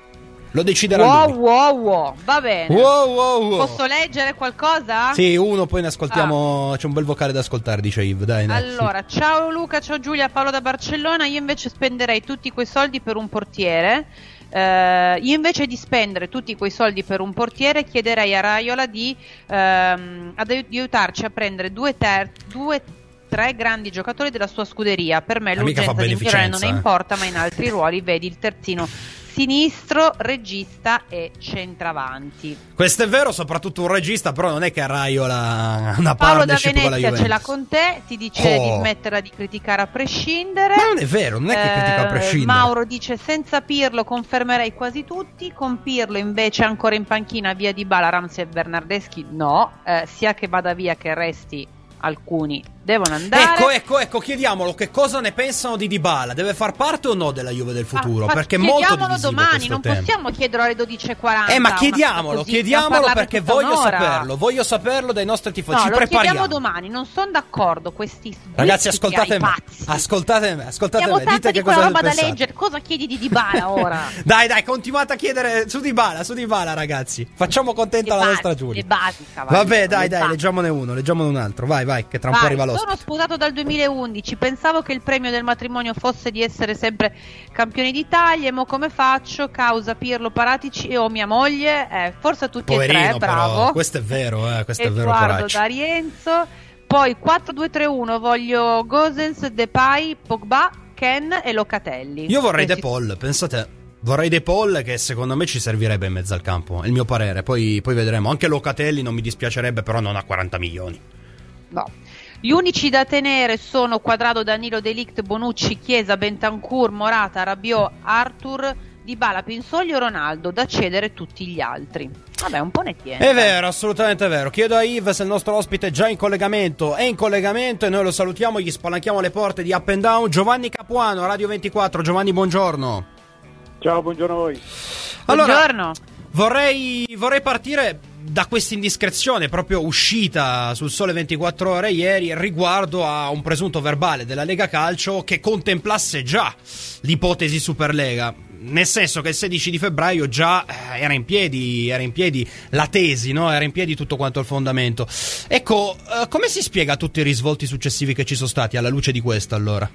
Lo deciderà Wow, lui. wow, wow, va bene. Wow, wow, wow. Posso leggere qualcosa? Sì, uno, poi ne ascoltiamo. C'è un bel vocale da ascoltare, dice Yves. Dai, dai. Allora, sì. ciao Luca, ciao Giulia, Paolo da Barcellona. Io invece spenderei tutti quei soldi per un portiere. Eh, io invece di spendere tutti quei soldi per un portiere chiederei a Raiola di, ehm, ad ai- di aiutarci a prendere due, ter- due tre grandi giocatori della sua scuderia. Per me Ma mica fa l'urgenza di migliorare non beneficenza, ne eh. importa, ma in altri ruoli vedi il terzino sinistro, regista e centravanti. Questo è vero, soprattutto un regista, però non è che Raiola una Paolo da partnership con la Venezia Juventus. ce l'ha con te, ti dice Oh. di smetterla di criticare a prescindere. Ma non è vero, non è che Eh, critica a prescindere. Mauro dice senza Pirlo confermerei quasi tutti, con Pirlo invece ancora in panchina via Dybala, Ramsey e Bernardeschi no, eh, sia che vada via che resti alcuni devono andare. Ecco, ecco, ecco, chiediamolo che cosa ne pensano di Dybala. Deve far parte o no della Juve del futuro? Ah, fa- perché è molto chiediamolo divisivo domani, questo non tema. possiamo chiederlo alle dodici e quaranta. Eh, ma una chiediamolo, cosa così, chiediamolo dobbiamo parlare perché tutta voglio un'ora. saperlo. Voglio saperlo dai nostri tifosi. No, Ci lo prepariamo. chiediamo domani, non sono d'accordo questi Ragazzi, ai ascoltate me. pazzi. Ascoltate me, ascoltate Abbiamo me. tanta Dite di che quella cosa roba da pensate. leggere, cosa chiedi di Dybala ora? Dai, dai, continuate a chiedere su Dybala, su Dybala, ragazzi. Facciamo contenta Le la basi, nostra Giulia. le basi, cavallero, Vabbè, dai, le dai, basi. leggiamone uno, leggiamone un altro. Vai, vai, che tra un po' Vai, arriva sono l'ospite. sposato dal duemilaundici, pensavo che il premio del matrimonio fosse di essere sempre campioni d'Italia, e mo come faccio? Causa Pirlo, Paratici e o mia moglie? Eh, forse tutti Poverino, e tre, bravo. però. Questo è vero, eh, questo è vero Edoardo coraggio. da Rienzo. Poi quattro due tre uno, voglio Gosens, Depay, Pogba, Ken e Locatelli. Io vorrei De Questi- Paul, pensate. Vorrei De Paul, che secondo me ci servirebbe in mezzo al campo. È il mio parere. Poi, poi vedremo. Anche Locatelli non mi dispiacerebbe, però non a quaranta milioni. No. Gli unici da tenere sono Quadrado, Danilo, De Ligt, Bonucci, Chiesa, Bentancur, Morata, Rabiot, Arthur, Dybala, Pinsoglio, Ronaldo, da cedere tutti gli altri. Vabbè, un po' ne tiene. È vero, assolutamente vero. Chiedo a Yves se il nostro ospite è già in collegamento. È in collegamento e noi lo salutiamo, gli spalanchiamo le porte di Up and Down. Giovanni Capuano, Radio ventiquattro. Giovanni, buongiorno. Ciao, buongiorno a voi. Allora, Buongiorno. Vorrei, vorrei partire da questa indiscrezione proprio uscita sul Sole ventiquattro Ore ieri riguardo a un presunto verbale della Lega Calcio che contemplasse già l'ipotesi Superlega. Nel senso che il sedici di febbraio già eh, era in piedi, era in piedi la tesi, no? Era in piedi tutto quanto il fondamento. Ecco, eh, come si spiega tutti i risvolti successivi che ci sono stati alla luce di questo allora?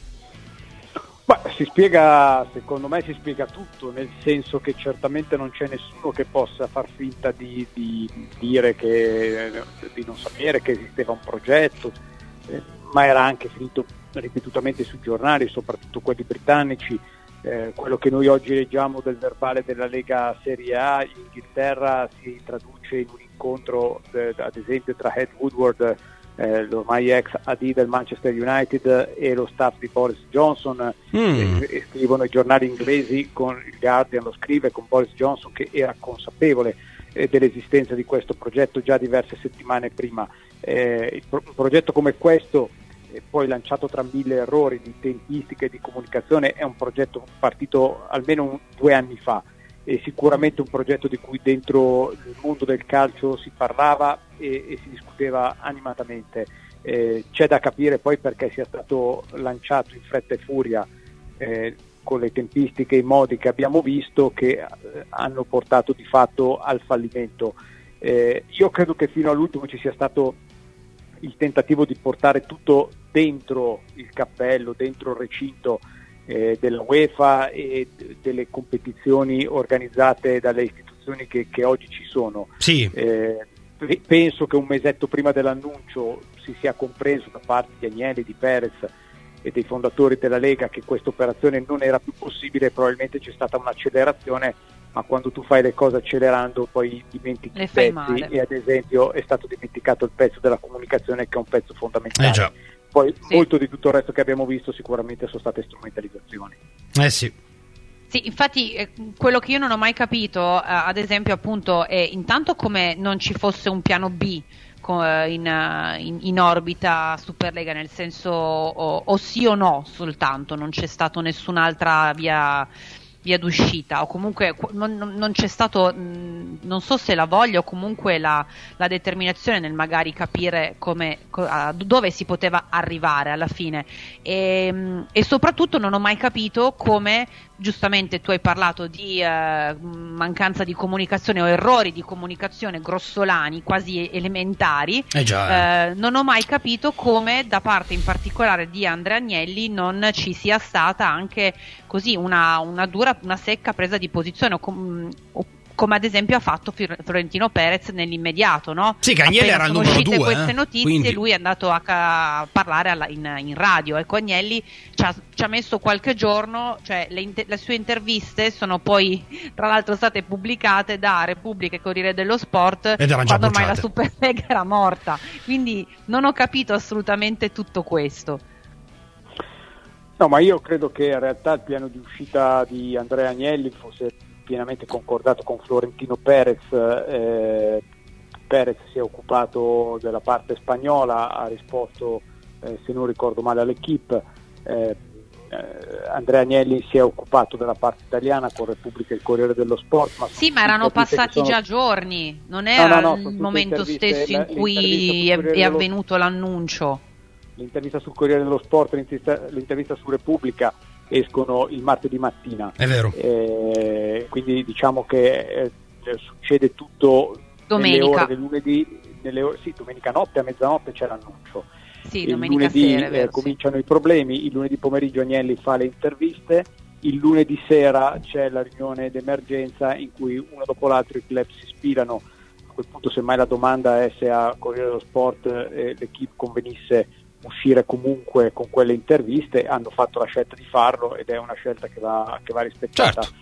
Beh, si spiega, secondo me si spiega tutto, nel senso che certamente non c'è nessuno che possa far finta di, di dire che, di non sapere che esisteva un progetto, eh, ma era anche finito ripetutamente sui giornali, soprattutto quelli britannici. Eh, quello che noi oggi leggiamo del verbale della Lega Serie A in Inghilterra si traduce in un incontro, eh, ad esempio, tra Ed Woodward, eh, l'ormai ex A D del Manchester United, e lo staff di Boris Johnson. Mm. E, e scrivono i giornali inglesi, con il Guardian lo scrive, con Boris Johnson che era consapevole eh, dell'esistenza di questo progetto già diverse settimane prima. Eh, il pro- un progetto come questo, e poi lanciato tra mille errori di tempistica e di comunicazione, è un progetto partito almeno un, due anni fa, e sicuramente un progetto di cui dentro il mondo del calcio si parlava e, e si discuteva animatamente. Eh, c'è da capire poi perché sia stato lanciato in fretta e furia, eh, con le tempistiche e i modi che abbiamo visto, che eh, hanno portato di fatto al fallimento. Eh, io credo che fino all'ultimo ci sia stato il tentativo di portare tutto dentro il cappello, dentro il recinto eh, della UEFA e d- delle competizioni organizzate dalle istituzioni che, che oggi ci sono. Sì. Eh, p- penso che un mesetto prima dell'annuncio si sia compreso da parte di Agnelli, di Perez e dei fondatori della Lega che questa operazione non era più possibile, probabilmente c'è stata un'accelerazione, ma quando tu fai le cose accelerando poi dimentichi i pezzi male. E ad esempio è stato dimenticato il pezzo della comunicazione, che è un pezzo fondamentale. Eh già. Poi sì. molto di tutto il resto che abbiamo visto sicuramente sono state strumentalizzazioni. Eh sì. Sì, infatti eh, quello che io non ho mai capito, eh, ad esempio appunto, è intanto come non ci fosse un piano B co- in, in, in orbita Superlega, nel senso o, o sì o no soltanto, non c'è stato nessun'altra via, via d'uscita, o comunque non, non c'è stato, mh, non so se la voglia o comunque la, la determinazione nel magari capire come, co- a dove si poteva arrivare alla fine, e, mh, e soprattutto non ho mai capito come, giustamente tu hai parlato di eh, mancanza di comunicazione o errori di comunicazione grossolani, quasi elementari, eh già, eh, non ho mai capito come da parte in particolare di Andrea Agnelli non ci sia stata anche così una, una dura, una secca presa di posizione, o, com- o come ad esempio ha fatto Florentino Perez nell'immediato, no? Sì, che Agnelli era il numero due. Queste eh? notizie, Quindi... lui è andato a, ca- a parlare alla, in, in radio. Ecco, Agnelli ci ha, ci ha messo qualche giorno, cioè le, inter- le sue interviste sono poi tra l'altro state pubblicate da Repubblica e Corriere dello Sport quando ormai la Superlega era morta. Quindi non ho capito assolutamente tutto questo. No, ma io credo che in realtà il piano di uscita di Andrea Agnelli fosse pienamente concordato con Florentino Perez. eh, Perez si è occupato della parte spagnola, ha risposto, eh, se non ricordo male, all'Equipe. eh, eh, Andrea Agnelli si è occupato della parte italiana con Repubblica e il Corriere dello Sport. Ma sì, ma erano passati sono... già giorni, non era no, no, no, il momento stesso in cui è, è avvenuto dello... l'annuncio. L'intervista sul Corriere dello Sport, l'intervista, l'intervista su Repubblica escono il martedì mattina. È vero. Eh, quindi diciamo che eh, succede tutto domenica. Nelle ore del lunedì, nelle ore, sì, domenica notte a mezzanotte c'è l'annuncio. Sì, il domenica lunedì sera, vero, eh, cominciano sì. i problemi, il lunedì pomeriggio Agnelli fa le interviste, il lunedì sera c'è la riunione d'emergenza in cui uno dopo l'altro i club si ispirano. A quel punto semmai la domanda è se a Corriere dello Sport eh, l'Equipe convenisse uscire comunque con quelle interviste. Hanno fatto la scelta di farlo ed è una scelta che va, che va rispettata. Certo.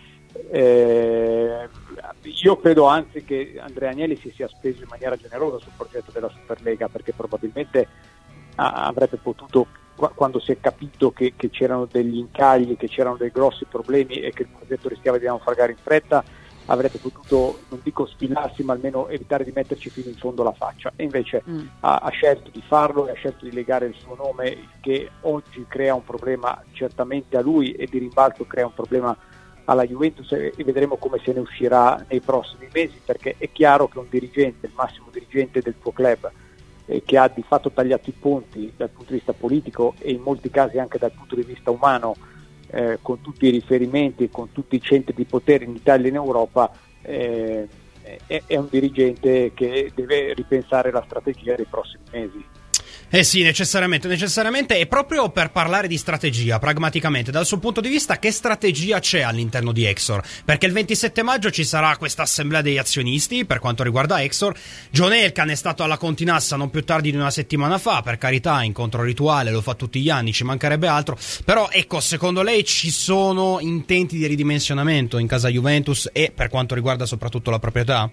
Eh, io credo anzi che Andrea Agnelli si sia speso in maniera generosa sul progetto della Superlega, perché probabilmente ah, avrebbe potuto, quando si è capito che, che c'erano degli incagli, che c'erano dei grossi problemi e che il progetto rischiava di naufragare in fretta, avrebbe potuto, non dico sfilarsi, ma almeno evitare di metterci fino in fondo la faccia, e invece mm. ha, ha scelto di farlo e ha scelto di legare il suo nome, che oggi crea un problema certamente a lui e di rimbalzo crea un problema alla Juventus, e vedremo come se ne uscirà nei prossimi mesi, perché è chiaro che un dirigente, il massimo dirigente del tuo club, eh, che ha di fatto tagliato i ponti dal punto di vista politico e in molti casi anche dal punto di vista umano, Eh, con tutti i riferimenti, con tutti i centri di potere in Italia e in Europa, eh, è, è un dirigente che deve ripensare la strategia dei prossimi mesi. Eh sì, necessariamente, necessariamente. E proprio per parlare di strategia, pragmaticamente, dal suo punto di vista, che strategia c'è all'interno di Exor? Perché il ventisette maggio ci sarà questa assemblea degli azionisti per quanto riguarda Exor. John Elkann è stato alla Continassa non più tardi di una settimana fa, per carità, incontro rituale, lo fa tutti gli anni, ci mancherebbe altro. Però ecco, secondo lei ci sono intenti di ridimensionamento in casa Juventus e per quanto riguarda soprattutto la proprietà?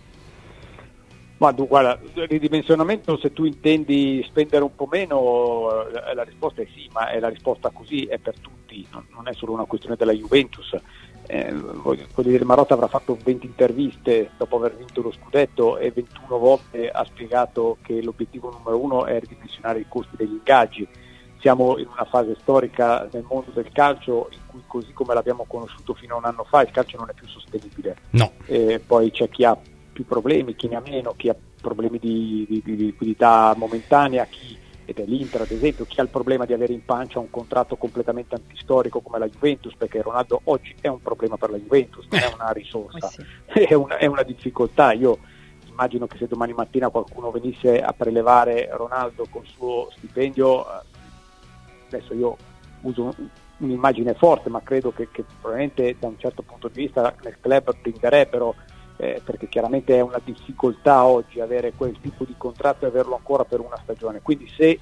Ma tu, guarda, il ridimensionamento, se tu intendi spendere un po' meno, eh, la risposta è sì, ma è la risposta così, è per tutti, non, non è solo una questione della Juventus. Eh, voglio, voglio dire, Marotta avrà fatto venti interviste dopo aver vinto lo scudetto e ventuno volte ha spiegato che l'obiettivo numero uno è ridimensionare i costi degli ingaggi. Siamo in una fase storica nel mondo del calcio in cui, così come l'abbiamo conosciuto fino a un anno fa, il calcio non è più sostenibile. No. Eh, poi c'è chi ha più problemi, chi ne ha meno, chi ha problemi di, di, di liquidità momentanea, chi, ed è l'Inter ad esempio, chi ha il problema di avere in pancia un contratto completamente antistorico come la Juventus, perché Ronaldo oggi è un problema per la Juventus, non è una risorsa, sì. è, una, è una difficoltà. Io immagino che se domani mattina qualcuno venisse a prelevare Ronaldo col suo stipendio, adesso io uso un'immagine forte, ma credo che, che probabilmente da un certo punto di vista nel club tenderebbero, Eh, perché chiaramente è una difficoltà oggi avere quel tipo di contratto e averlo ancora per una stagione. Quindi se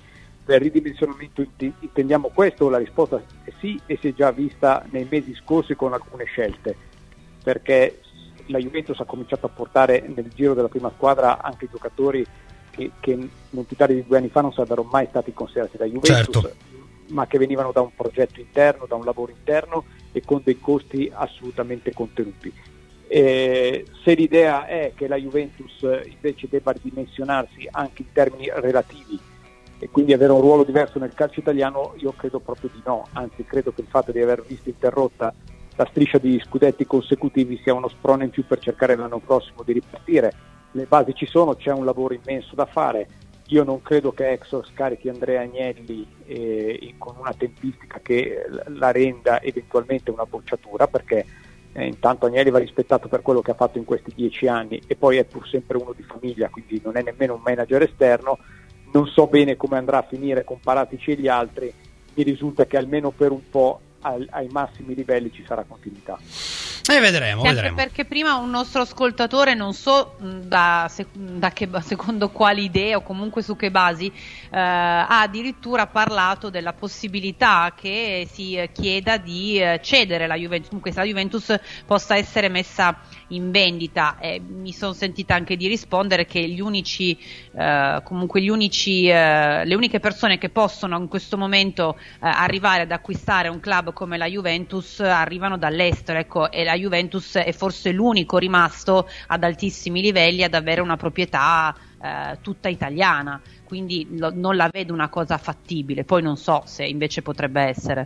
per ridimensionamento intendiamo questo? La risposta è sì, e si è già vista nei mesi scorsi con alcune scelte, perché la Juventus ha cominciato a portare nel giro della prima squadra anche giocatori che, che non più tardi di due anni fa non sarebbero mai stati considerati da Juventus, certo, ma che venivano da un progetto interno, da un lavoro interno e con dei costi assolutamente contenuti. Eh, se l'idea è che la Juventus invece debba ridimensionarsi anche in termini relativi e quindi avere un ruolo diverso nel calcio italiano, io credo proprio di no, anzi credo che il fatto di aver visto interrotta la striscia di scudetti consecutivi sia uno sprone in più per cercare l'anno prossimo di ripartire. Le basi ci sono, c'è un lavoro immenso da fare. Io non credo che Exor scarichi Andrea Agnelli eh, con una tempistica che la renda eventualmente una bocciatura, perché eh, intanto Agnelli va rispettato per quello che ha fatto in questi dieci anni e poi è pur sempre uno di famiglia, quindi non è nemmeno un manager esterno. Non so bene come andrà a finire con Paratici e gli altri, mi risulta che almeno per un po' ai, ai massimi livelli ci sarà continuità. E vedremo, anche vedremo. Perché prima un nostro ascoltatore, non so da, da che, secondo quali idee o comunque su che basi, eh, ha addirittura parlato della possibilità che si chieda di cedere la Juventus, comunque se la Juventus possa essere messa in vendita. Eh, mi sono sentita anche di rispondere che gli unici, eh, comunque gli unici, eh, le uniche persone che possono in questo momento eh, arrivare ad acquistare un club come la Juventus arrivano dall'estero, ecco, e la Juventus è forse l'unico rimasto ad altissimi livelli ad avere una proprietà eh, tutta italiana, quindi lo, non la vedo una cosa fattibile. Poi non so se invece potrebbe essere.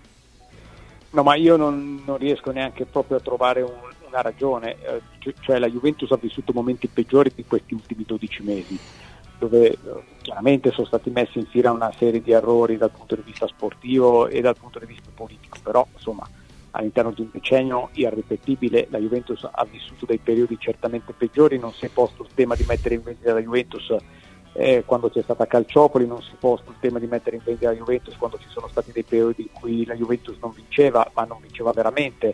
No, ma io non, non riesco neanche proprio a trovare un, una ragione, eh, cioè la Juventus ha vissuto momenti peggiori di questi ultimi dodici mesi, dove eh, chiaramente sono stati messi in fila una serie di errori dal punto di vista sportivo e dal punto di vista politico, però insomma all'interno di un decennio irripetibile la Juventus ha vissuto dei periodi certamente peggiori. Non si è posto il tema di mettere in vendita la Juventus eh, quando c'è stata Calciopoli, non si è posto il tema di mettere in vendita la Juventus quando ci sono stati dei periodi in cui la Juventus non vinceva, ma non vinceva veramente,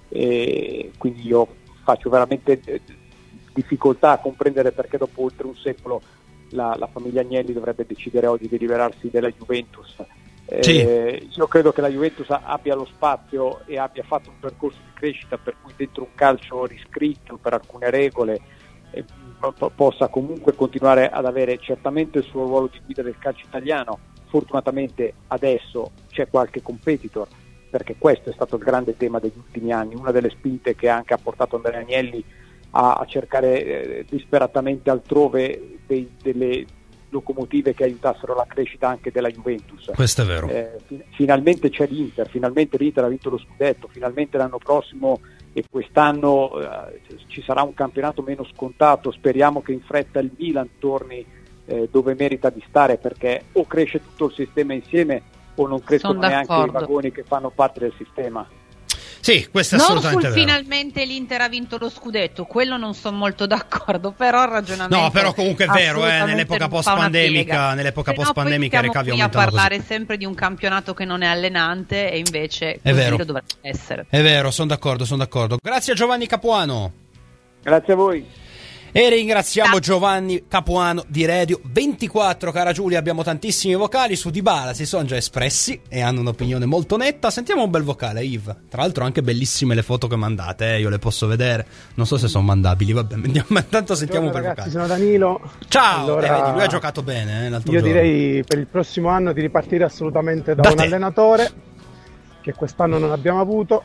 e quindi io faccio veramente eh, difficoltà a comprendere perché dopo oltre un secolo la, la famiglia Agnelli dovrebbe decidere oggi di liberarsi della Juventus. Sì. Eh, io credo che la Juventus abbia lo spazio e abbia fatto un percorso di crescita per cui dentro un calcio riscritto per alcune regole eh, po- possa comunque continuare ad avere certamente il suo ruolo di guida del calcio italiano. Fortunatamente adesso c'è qualche competitor, perché questo è stato il grande tema degli ultimi anni, una delle spinte che anche ha portato Andrea Agnelli a, a cercare eh, disperatamente altrove dei, delle locomotive che aiutassero la crescita anche della Juventus. Questo è vero. Eh, fi- finalmente c'è l'Inter, finalmente l'Inter ha vinto lo scudetto, finalmente l'anno prossimo e quest'anno eh, ci sarà un campionato meno scontato. Speriamo che in fretta il Milan torni eh, dove merita di stare, perché o cresce tutto il sistema insieme o non crescono neanche i vagoni che fanno parte del sistema. Sì, questo è non assolutamente sul vero. Finalmente l'Inter ha vinto lo scudetto, quello non sono molto d'accordo, però il ragionamento no, però comunque è vero, eh, nell'epoca post pandemica, nell'epoca post pandemica i ricavi aumentano a parlare così. Sempre di un campionato che non è allenante e invece è così vero. lo dovrebbe essere. È vero, sono d'accordo, sono d'accordo. Grazie a Giovanni Capuano. Grazie a voi. E ringraziamo Giovanni Capuano di Radio ventiquattro. Cara Giulia, abbiamo tantissimi vocali su Dybala, si sono già espressi e hanno un'opinione molto netta. Sentiamo un bel vocale, Yves. Tra l'altro anche bellissime le foto che mandate, eh? Io le posso vedere, non so se sono mandabili, vabbè, ma intanto sentiamo un bel ragazzi, vocale. Sono Danilo. Ciao, allora, eh, vedi, lui ha giocato bene eh, l'altro io giorno. direi per il prossimo anno di ripartire assolutamente da, da un te. allenatore che quest'anno non abbiamo avuto,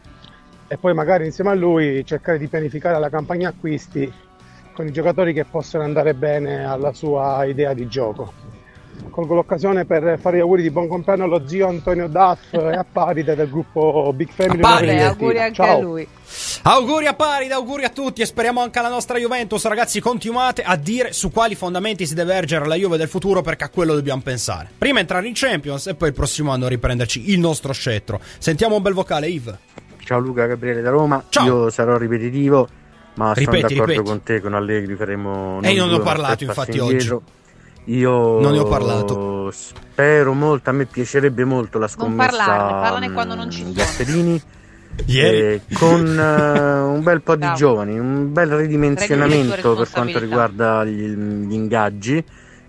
e poi magari insieme a lui cercare di pianificare la campagna acquisti con i giocatori che possono andare bene alla sua idea di gioco. Colgo l'occasione per fare gli auguri di buon compleanno allo zio Antonio Duff e a Paride del gruppo Big Family. Paride, auguri anche Ciao. a lui. Auguri a Paride, auguri a tutti e speriamo anche alla nostra Juventus. Ragazzi, continuate a dire su quali fondamenti si deve ergere la Juve del futuro, perché a quello dobbiamo pensare. Prima entrare in Champions e poi il prossimo anno riprenderci il nostro scettro. Sentiamo un bel vocale, Yves. Ciao Luca, Gabriele da Roma. Ciao. Io sarò ripetitivo, ma ripeti, sono d'accordo ripeti. con te, con Allegri faremo e io non due, ho parlato infatti indietro. oggi io non ne ho parlato, spero molto, a me piacerebbe molto la scommessa non parlarne, parlane quando non ci sono Gasperini ieri eh, con uh, un bel po' di Bravo. giovani, un bel ridimensionamento per quanto riguarda gli, gli ingaggi,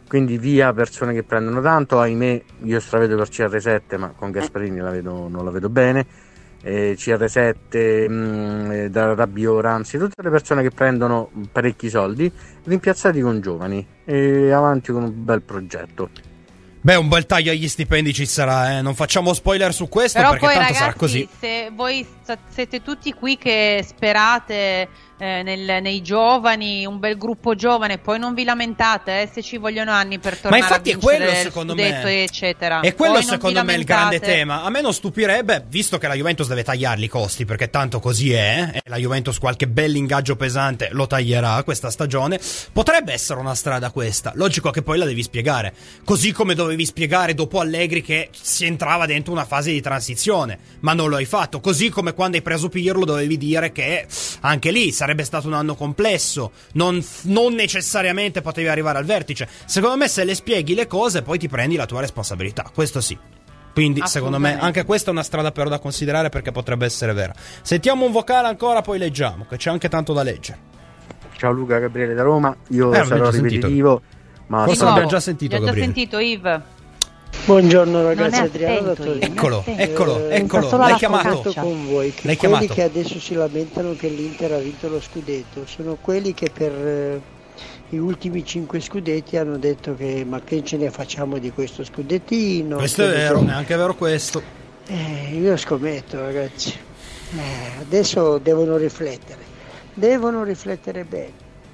Quindi via persone che prendono tanto, ahimè io stravedo per C R sette, ma con Gasparini la vedo, non la vedo bene. Eh, C R sette, mh, da Rabiot, Ramsey, tutte le persone che prendono parecchi soldi, rimpiazzati con giovani e avanti con un bel progetto. Beh, un bel taglio agli stipendi ci sarà, eh? Non facciamo spoiler su questo. Però perché poi, tanto ragazzi, sarà così. Se voi st- siete tutti qui che sperate eh, nel, nei giovani, un bel gruppo giovane, poi non vi lamentate eh, se ci vogliono anni per tornare Ma infatti a vincere è quello, il secondo scudetto, me. eccetera. E quello Poi non secondo vi me è il grande lamentate. tema. A me non stupirebbe, visto che la Juventus deve tagliarli i costi, perché tanto così è, e la Juventus qualche bell'ingaggio pesante lo taglierà questa stagione, potrebbe essere una strada questa. Logico che poi la devi spiegare, così come dovevi spiegare dopo Allegri che si entrava dentro una fase di transizione, ma non lo hai fatto. Così come quando hai preso Pirlo dovevi dire che anche lì sarebbe stato un anno complesso, non, non necessariamente potevi arrivare al vertice. Secondo me se le spieghi le cose poi ti prendi la tua responsabilità, questo sì. Quindi secondo me anche questa è una strada però da considerare, perché potrebbe essere vera. Sentiamo un vocale ancora, poi leggiamo, che c'è anche tanto da leggere. Ciao Luca, Gabriele da Roma. Io Eh, sarò ripetitivo, ma forse l'abbiamo già sentito, L'ho già Gabriele. sentito, Yves. Buongiorno ragazzi, Non è Adriano da attento, Torino. Eccolo, eccolo, Eh, eccolo, sono l'hai d'accordo chiamato. con voi che L'hai quelli chiamato. che adesso si lamentano che l'Inter ha vinto lo scudetto sono quelli che per eh, i ultimi cinque scudetti hanno detto che ma che ce ne facciamo di questo scudettino. Questo è che vero, bisogna- è anche vero questo. Eh, io scommetto ragazzi, Eh, adesso devono riflettere, devono riflettere bene.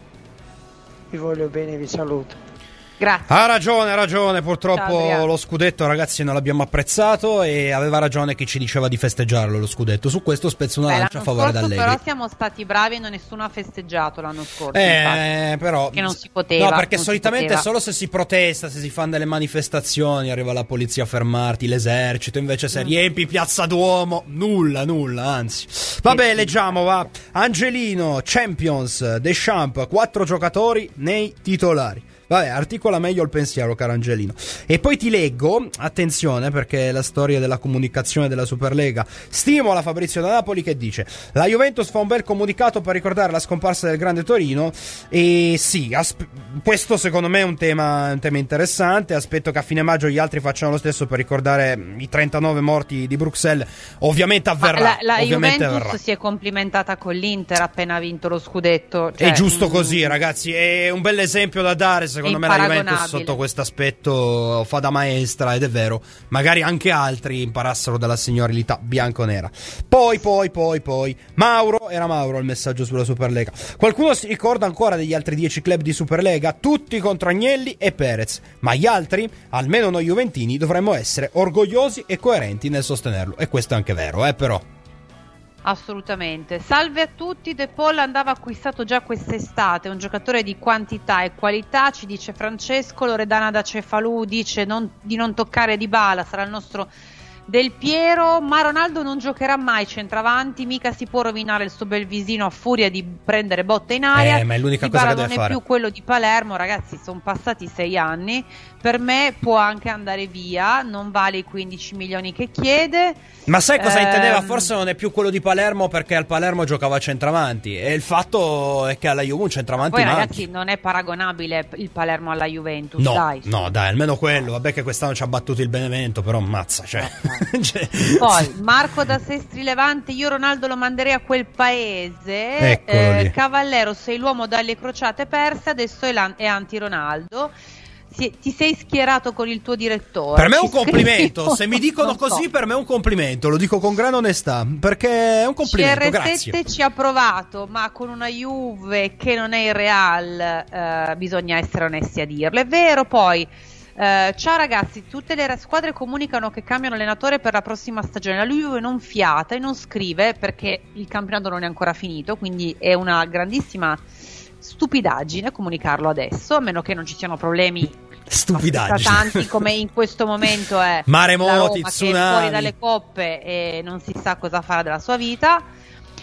Vi voglio bene, vi saluto. Grazie. Ha ragione, ha ragione. Ciao, Purtroppo Adriano. lo scudetto, ragazzi, non l'abbiamo apprezzato, e aveva ragione chi ci diceva di festeggiarlo lo scudetto. Su questo spezzo una Beh, lancia a l'anno favore scorso d'Allegri. però siamo stati bravi e non nessuno ha festeggiato l'anno scorso. Eh, infatti, però che non si poteva. No, perché non si solitamente poteva. solo se si protesta, se si fanno delle manifestazioni, arriva la polizia a fermarti, l'esercito. Invece se Mm. riempi Piazza Duomo, nulla, nulla, anzi. Vabbè, leggiamo, va. Angelino, Champions, Deschamps, quattro giocatori nei titolari. Vabbè, articola meglio il pensiero, caro Angelino. E poi ti leggo, attenzione, perché la storia della comunicazione della Superlega stimola Fabrizio da Napoli, che dice: la Juventus fa un bel comunicato per ricordare la scomparsa del grande Torino. E sì, asp- questo secondo me è un tema, un tema interessante. Aspetto che a fine maggio gli altri facciano lo stesso per ricordare i trentanove morti di Bruxelles. Ovviamente avverrà. Ma la, la ovviamente Juventus avverrà. si è complimentata con l'Inter appena vinto lo scudetto. Cioè, È giusto mm, così, ragazzi. È un bel esempio da dare. Secondo me la Juventus Imparagonabile. sotto questo aspetto fa da maestra, ed è vero. Magari anche altri imparassero dalla signorilità bianconera. Poi, poi, poi, poi Mauro, era Mauro il messaggio sulla Superlega. Qualcuno si ricorda ancora degli altri dieci club di Superlega? Tutti contro Agnelli e Perez. Ma gli altri, almeno noi juventini, dovremmo essere orgogliosi e coerenti nel sostenerlo. E questo è anche vero, eh, però. Assolutamente. Salve a tutti, De Paul andava acquistato già quest'estate, un giocatore di quantità e qualità, ci dice Francesco. Loredana da Cefalù dice non, di non toccare Dybala, sarà il nostro Del Piero. Ma Ronaldo non giocherà mai centravanti, mica si può rovinare il suo bel visino a furia di prendere botte in aria. Eh, ma è l'unica Dybala cosa che non deve è fare. più quello di Palermo, ragazzi, sono passati sei anni, per me può anche andare via, non vale i quindici milioni che chiede. Ma sai cosa Ehm, intendeva? Forse non è più quello di Palermo, perché al Palermo giocava a centravanti, e il fatto è che alla Juve un centravanti Poi manchi. ragazzi non è paragonabile il Palermo alla Juventus, No, dai. no, dai, almeno quello. Vabbè che quest'anno ci ha battuto il Benevento, però mazza, cioè. Cioè- Poi Marco da Sestri Levante, io Ronaldo lo manderei a quel paese. Eccolo lì. Cavallero, sei l'uomo dalle crociate perse, adesso è, la- è anti-Ronaldo. Si- ti sei schierato con il tuo direttore. Per me è un Ci complimento. scrivono. Se mi dicono Non so. così, per me è un complimento. Lo dico con gran onestà, perché è un complimento. C R sette Grazie. ci ha provato, ma con una Juve che non è il Real, eh, bisogna essere onesti a dirlo. È vero, poi. Eh, ciao ragazzi, tutte le squadre comunicano che cambiano allenatore per la prossima stagione. La Juve non fiata e non scrive perché il campionato non è ancora finito, quindi è una grandissima stupidaggine comunicarlo adesso, a meno che non ci siano problemi Stupidaggine. tanti come in questo momento è Maremoti, la Roma, che è tsunami. fuori dalle coppe e non si sa cosa fare della sua vita.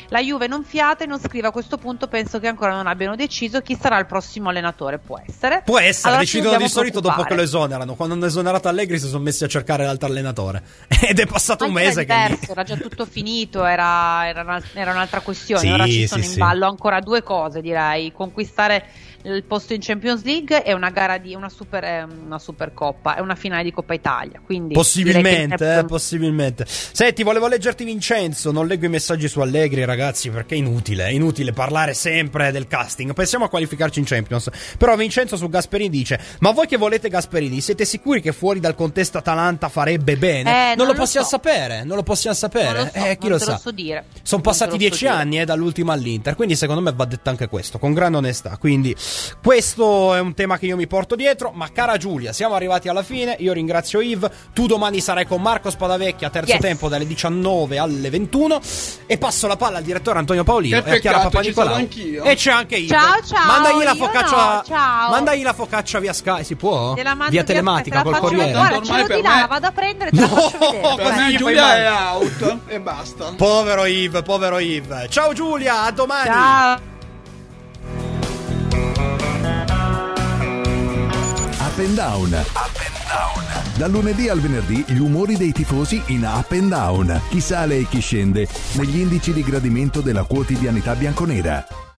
La Juve non fiata e non scrive: a questo punto penso che ancora non abbiano deciso chi sarà il prossimo allenatore. Può essere. Può essere, allora decidono di solito dopo che lo esonerano. Quando hanno esonerato Allegri si sono messi a cercare l'altro allenatore. Ed è passato un mese era diverso, che lì... era già tutto finito, era, era, una, era un'altra questione. Sì, Ora ci sono sì, in sì. ballo ancora due cose, direi: conquistare il posto in Champions League e una gara di una super, eh, una Supercoppa e una finale di Coppa Italia. Quindi Possibilmente, direi che... eh, possibilmente. Senti, volevo leggerti Vincenzo, non leggo i messaggi su Allegri, ragazzi, perché è inutile, è inutile parlare sempre del casting. Pensiamo a qualificarci in Champions. Però Vincenzo su Gasperini dice: ma voi che volete Gasperini, siete sicuri che fuori dal contesto Atalanta farebbe bene? Eh, non, non lo lo possiamo so. sapere, non lo possiamo sapere. Non lo so, eh, chi non lo te sa? so dire. Sono Non passati te lo so dieci dire. anni eh, dall'ultimo all'Inter, quindi secondo me va detto anche questo, con grande onestà. Quindi questo è un tema che io mi porto dietro. Ma cara Giulia, siamo arrivati alla fine. Io ringrazio Yves. Tu domani sarai con Marco Spadavecchia, terzo Yes. tempo dalle diciannove alle ventuno. E passo la palla al direttore Antonio Paolino Che e a Chiara peccato, ci Papanicolau. sono anch'io. E c'è anche Yves. Ciao, ciao, Mandagli la io focaccia. no, ciao. Mandagli la focaccia via Sky. Si può? Te la mando Via via- telematica te la col faccio Corriere. vedere. Guarda, Ormai ce l'ho per di là, me- la vado a prendere e te la No, faccio vedere. così Guarda. gli fai Giulia male. è out e basta. Povero Yves, povero Yves. Ciao Giulia, a domani. Ciao. Up and Down. Up and Down. Dal lunedì al venerdì gli umori dei tifosi in Up and Down. Chi sale e chi scende negli indici di gradimento della quotidianità bianconera.